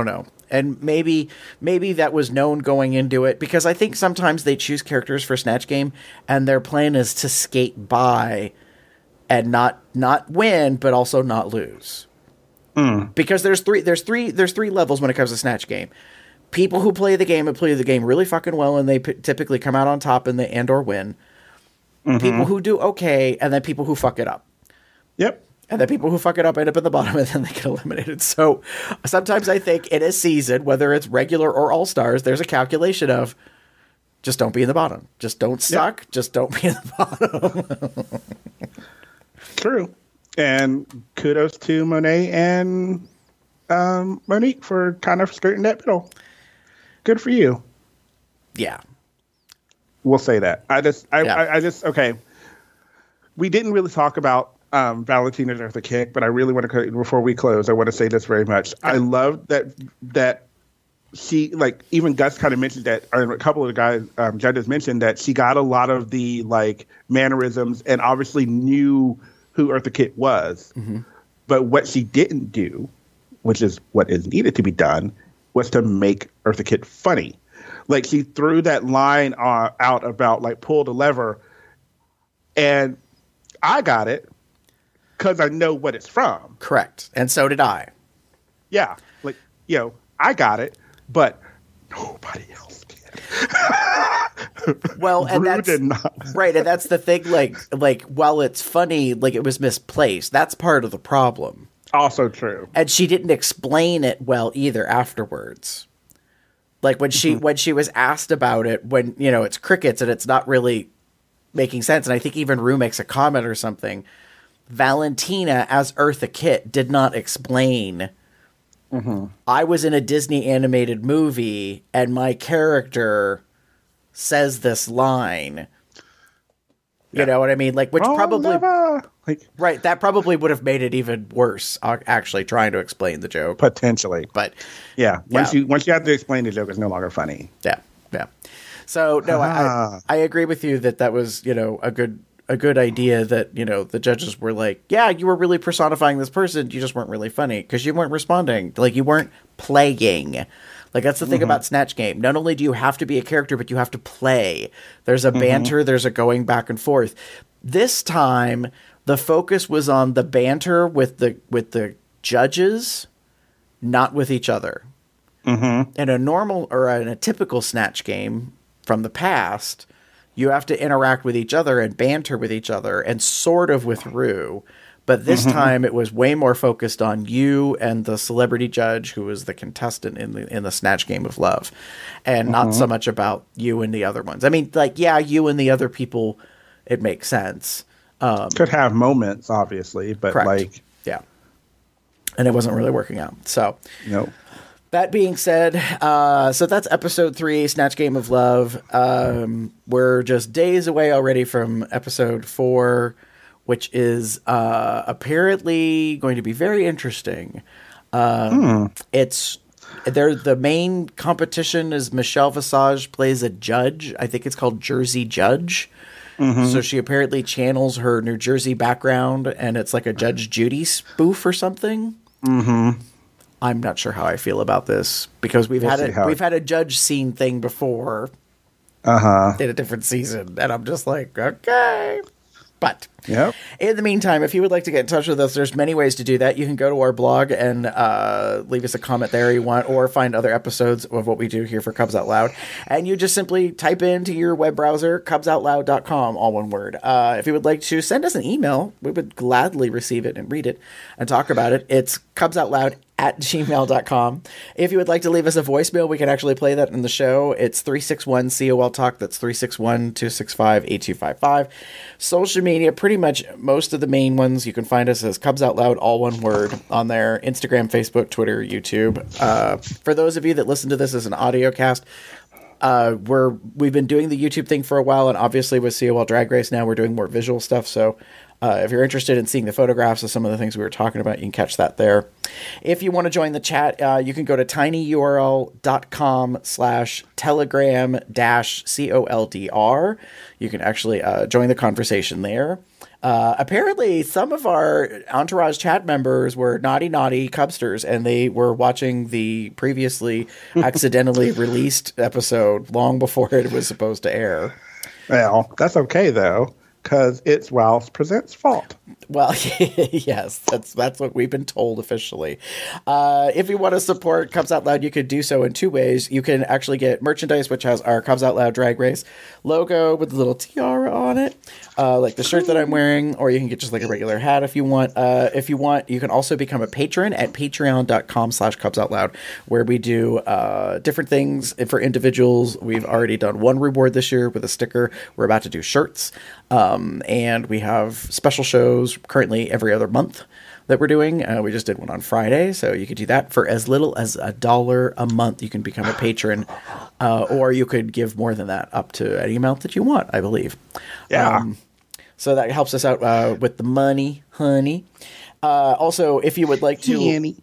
And maybe maybe that was known going into it, because I think sometimes they choose characters for Snatch Game and their plan is to skate by and not not win, but also not lose. Mm. Because there's three there's three there's three levels when it comes to Snatch Game. People who play the game and play the game really fucking well, and they p- typically come out on top and they and or win. Mm-hmm. People who do okay, and then people who fuck it up. Yep. And then people who fuck it up end up at the bottom, and then they get eliminated. So sometimes I think in a season, whether it's regular or all-stars, there's a calculation of just don't be in the bottom. Just don't suck. Yep. Just don't be in the bottom. True. And kudos to Monet and um, Monique for kind of skirting that middle. Good for you. Yeah. We'll say that. I just, I, yeah. I, I just, okay. We didn't really talk about Um, Valentina's Eartha Kitt, but I really want to, before we close, I want to say this very much. I love that that she, like, even Gus kind of mentioned that, or a couple of the guys, um, judges mentioned that she got a lot of the, like, mannerisms and obviously knew who Eartha Kitt was. Mm-hmm. But what she didn't do, which is what is needed to be done, was to make Eartha Kitt funny. Like, she threw that line uh, out about, like, pull the lever, and I got it. Because I know what it's from. Correct. And so did I. Yeah. Like, you know, I got it, but nobody else can. Well, and Rude that's and not. Right. And that's the thing. Like, like, while it's funny, like, it was misplaced. That's part of the problem. Also true. And she didn't explain it well either afterwards. Like, when she, mm-hmm. when she was asked about it, when, you know, it's crickets and it's not really making sense. And I think even Rue makes a comment or something. Valentina as Eartha Kitt did not explain. Mm-hmm. I was in a Disney animated movie and my character says this line. You yeah. know what I mean? Like, which oh, probably, never. Like, right. That probably would have made it even worse. Actually trying to explain the joke. Potentially. But yeah, once yeah. you, once you have to explain the joke, it's no longer funny. Yeah. Yeah. So no, I, I agree with you that that was, you know, a good, a good idea that, you know, the judges were like, yeah, you were really personifying this person. You just weren't really funny because you weren't responding. Like, you weren't playing. Like, that's the thing mm-hmm. about Snatch Game. Not only do you have to be a character, but you have to play. There's a banter. Mm-hmm. There's a going back and forth. This time, the focus was on the banter with the, with the judges, not with each other. Mm-hmm. In a normal or in a typical Snatch Game from the past, you have to interact with each other and banter with each other and sort of with Rue. But this mm-hmm. time it was way more focused on you and the celebrity judge who was the contestant in the in the Snatch Game of Love. And mm-hmm. not so much about you and the other ones. I mean, like, yeah, you and the other people, it makes sense. Um, Could have moments, obviously, but correct. like... Yeah. And it wasn't really working out. So... No. That being said, uh, so that's episode three, Snatch Game of Love. Um, we're just days away already from episode four, which is uh, apparently going to be very interesting. Um, hmm. It's there. The main competition is Michelle Visage plays a judge. I think it's called Jersey Judge. Mm-hmm. So she apparently channels her New Jersey background, and it's like a Judge Judy spoof or something. Mm-hmm. I'm not sure how I feel about this because we've we'll had a, we've had a judge scene thing before, uh-huh. in a different season, and I'm just like, okay. But yep. in the meantime, if you would like to get in touch with us, there's many ways to do that. You can go to our blog and uh, leave us a comment there you want, or find other episodes of what we do here for Cubs Out Loud. And you just simply type into your web browser, cubs out loud dot com, all one word. Uh, if you would like to send us an email, we would gladly receive it and read it and talk about it. It's cubsoutloud at gmail dot com. If you would like to leave us a voicemail, we can actually play that in the show. It's three six one C O L Talk. That's three six one, two six five, eight two five five. Social media, pretty much most of the main ones, you can find us as Cubs Out Loud, all one word, on there. Instagram, Facebook, Twitter, YouTube. Uh, for those of you that listen to this as an audio cast, uh, we're, we've been doing the YouTube thing for a while, and obviously with C O L Drag Race now, we're doing more visual stuff, so Uh, if you're interested in seeing the photographs of some of the things we were talking about, you can catch that there. If you want to join the chat, uh, you can go to tinyurl.com slash telegram dash C-O-L-D-R. You can actually uh, join the conversation there. Uh, apparently, some of our Entourage chat members were naughty, naughty Cubsters, and they were watching the previously accidentally released episode long before it was supposed to air. Well, that's okay, though, because it's Wow's Presents' fault. Well, yes, that's that's what we've been told officially. Uh, if you want to support Cubs Out Loud, you could do so in two ways. You can actually get merchandise, which has our Cubs Out Loud Drag Race logo with a little tiara on it, uh, like the shirt that I'm wearing, or you can get just like a regular hat if you want. Uh, if you want, you can also become a patron at patreon.com slash Cubs Out Loud, where we do uh, different things for individuals. We've already done one reward this year with a sticker. We're about to do shirts. Um, and we have special shows currently every other month that we're doing. Uh, we just did one on Friday, so you could do that for as little as a dollar a month. You can become a patron, uh, or you could give more than that, up to any amount that you want, I believe. Yeah. Um, so that helps us out uh, with the money, honey. Uh, also, if you would like to...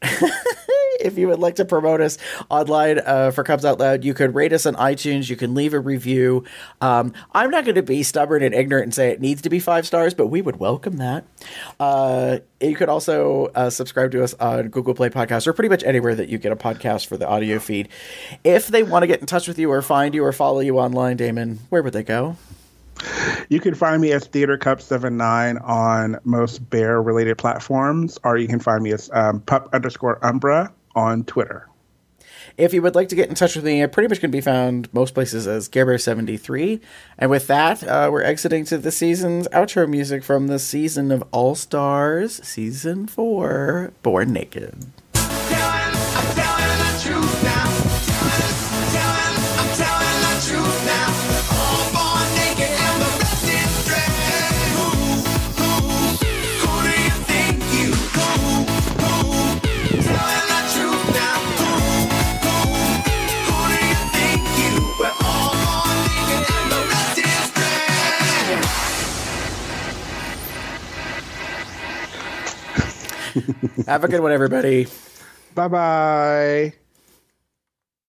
If you would like to promote us online uh, for Cubs Out Loud, you could rate us on iTunes. You can leave a review. Um, I'm not going to be stubborn and ignorant and say it needs to be five stars, but we would welcome that. Uh, you could also uh, subscribe to us on Google Play Podcasts or pretty much anywhere that you get a podcast for the audio feed. If they want to get in touch with you or find you or follow you online, Damon, where would they go? You can find me as Theater Cup seventy-nine on most bear-related platforms, or you can find me as um, pup underscore umbra on Twitter. If you would like to get in touch with me, I pretty much can be found most places as Gerber seventy-three. And with that, uh, we're exiting to the season's outro music from the season of All Stars, Season four, Born Naked. Telling, I'm telling the truth now. Telling, I'm telling the truth now. All born naked and the rest is drag. Who, who, who do you think you? Who, who, telling the truth now. Who, who, who do you think you? We're all born naked and the rest is drag. Have a good one, everybody. Bye-bye.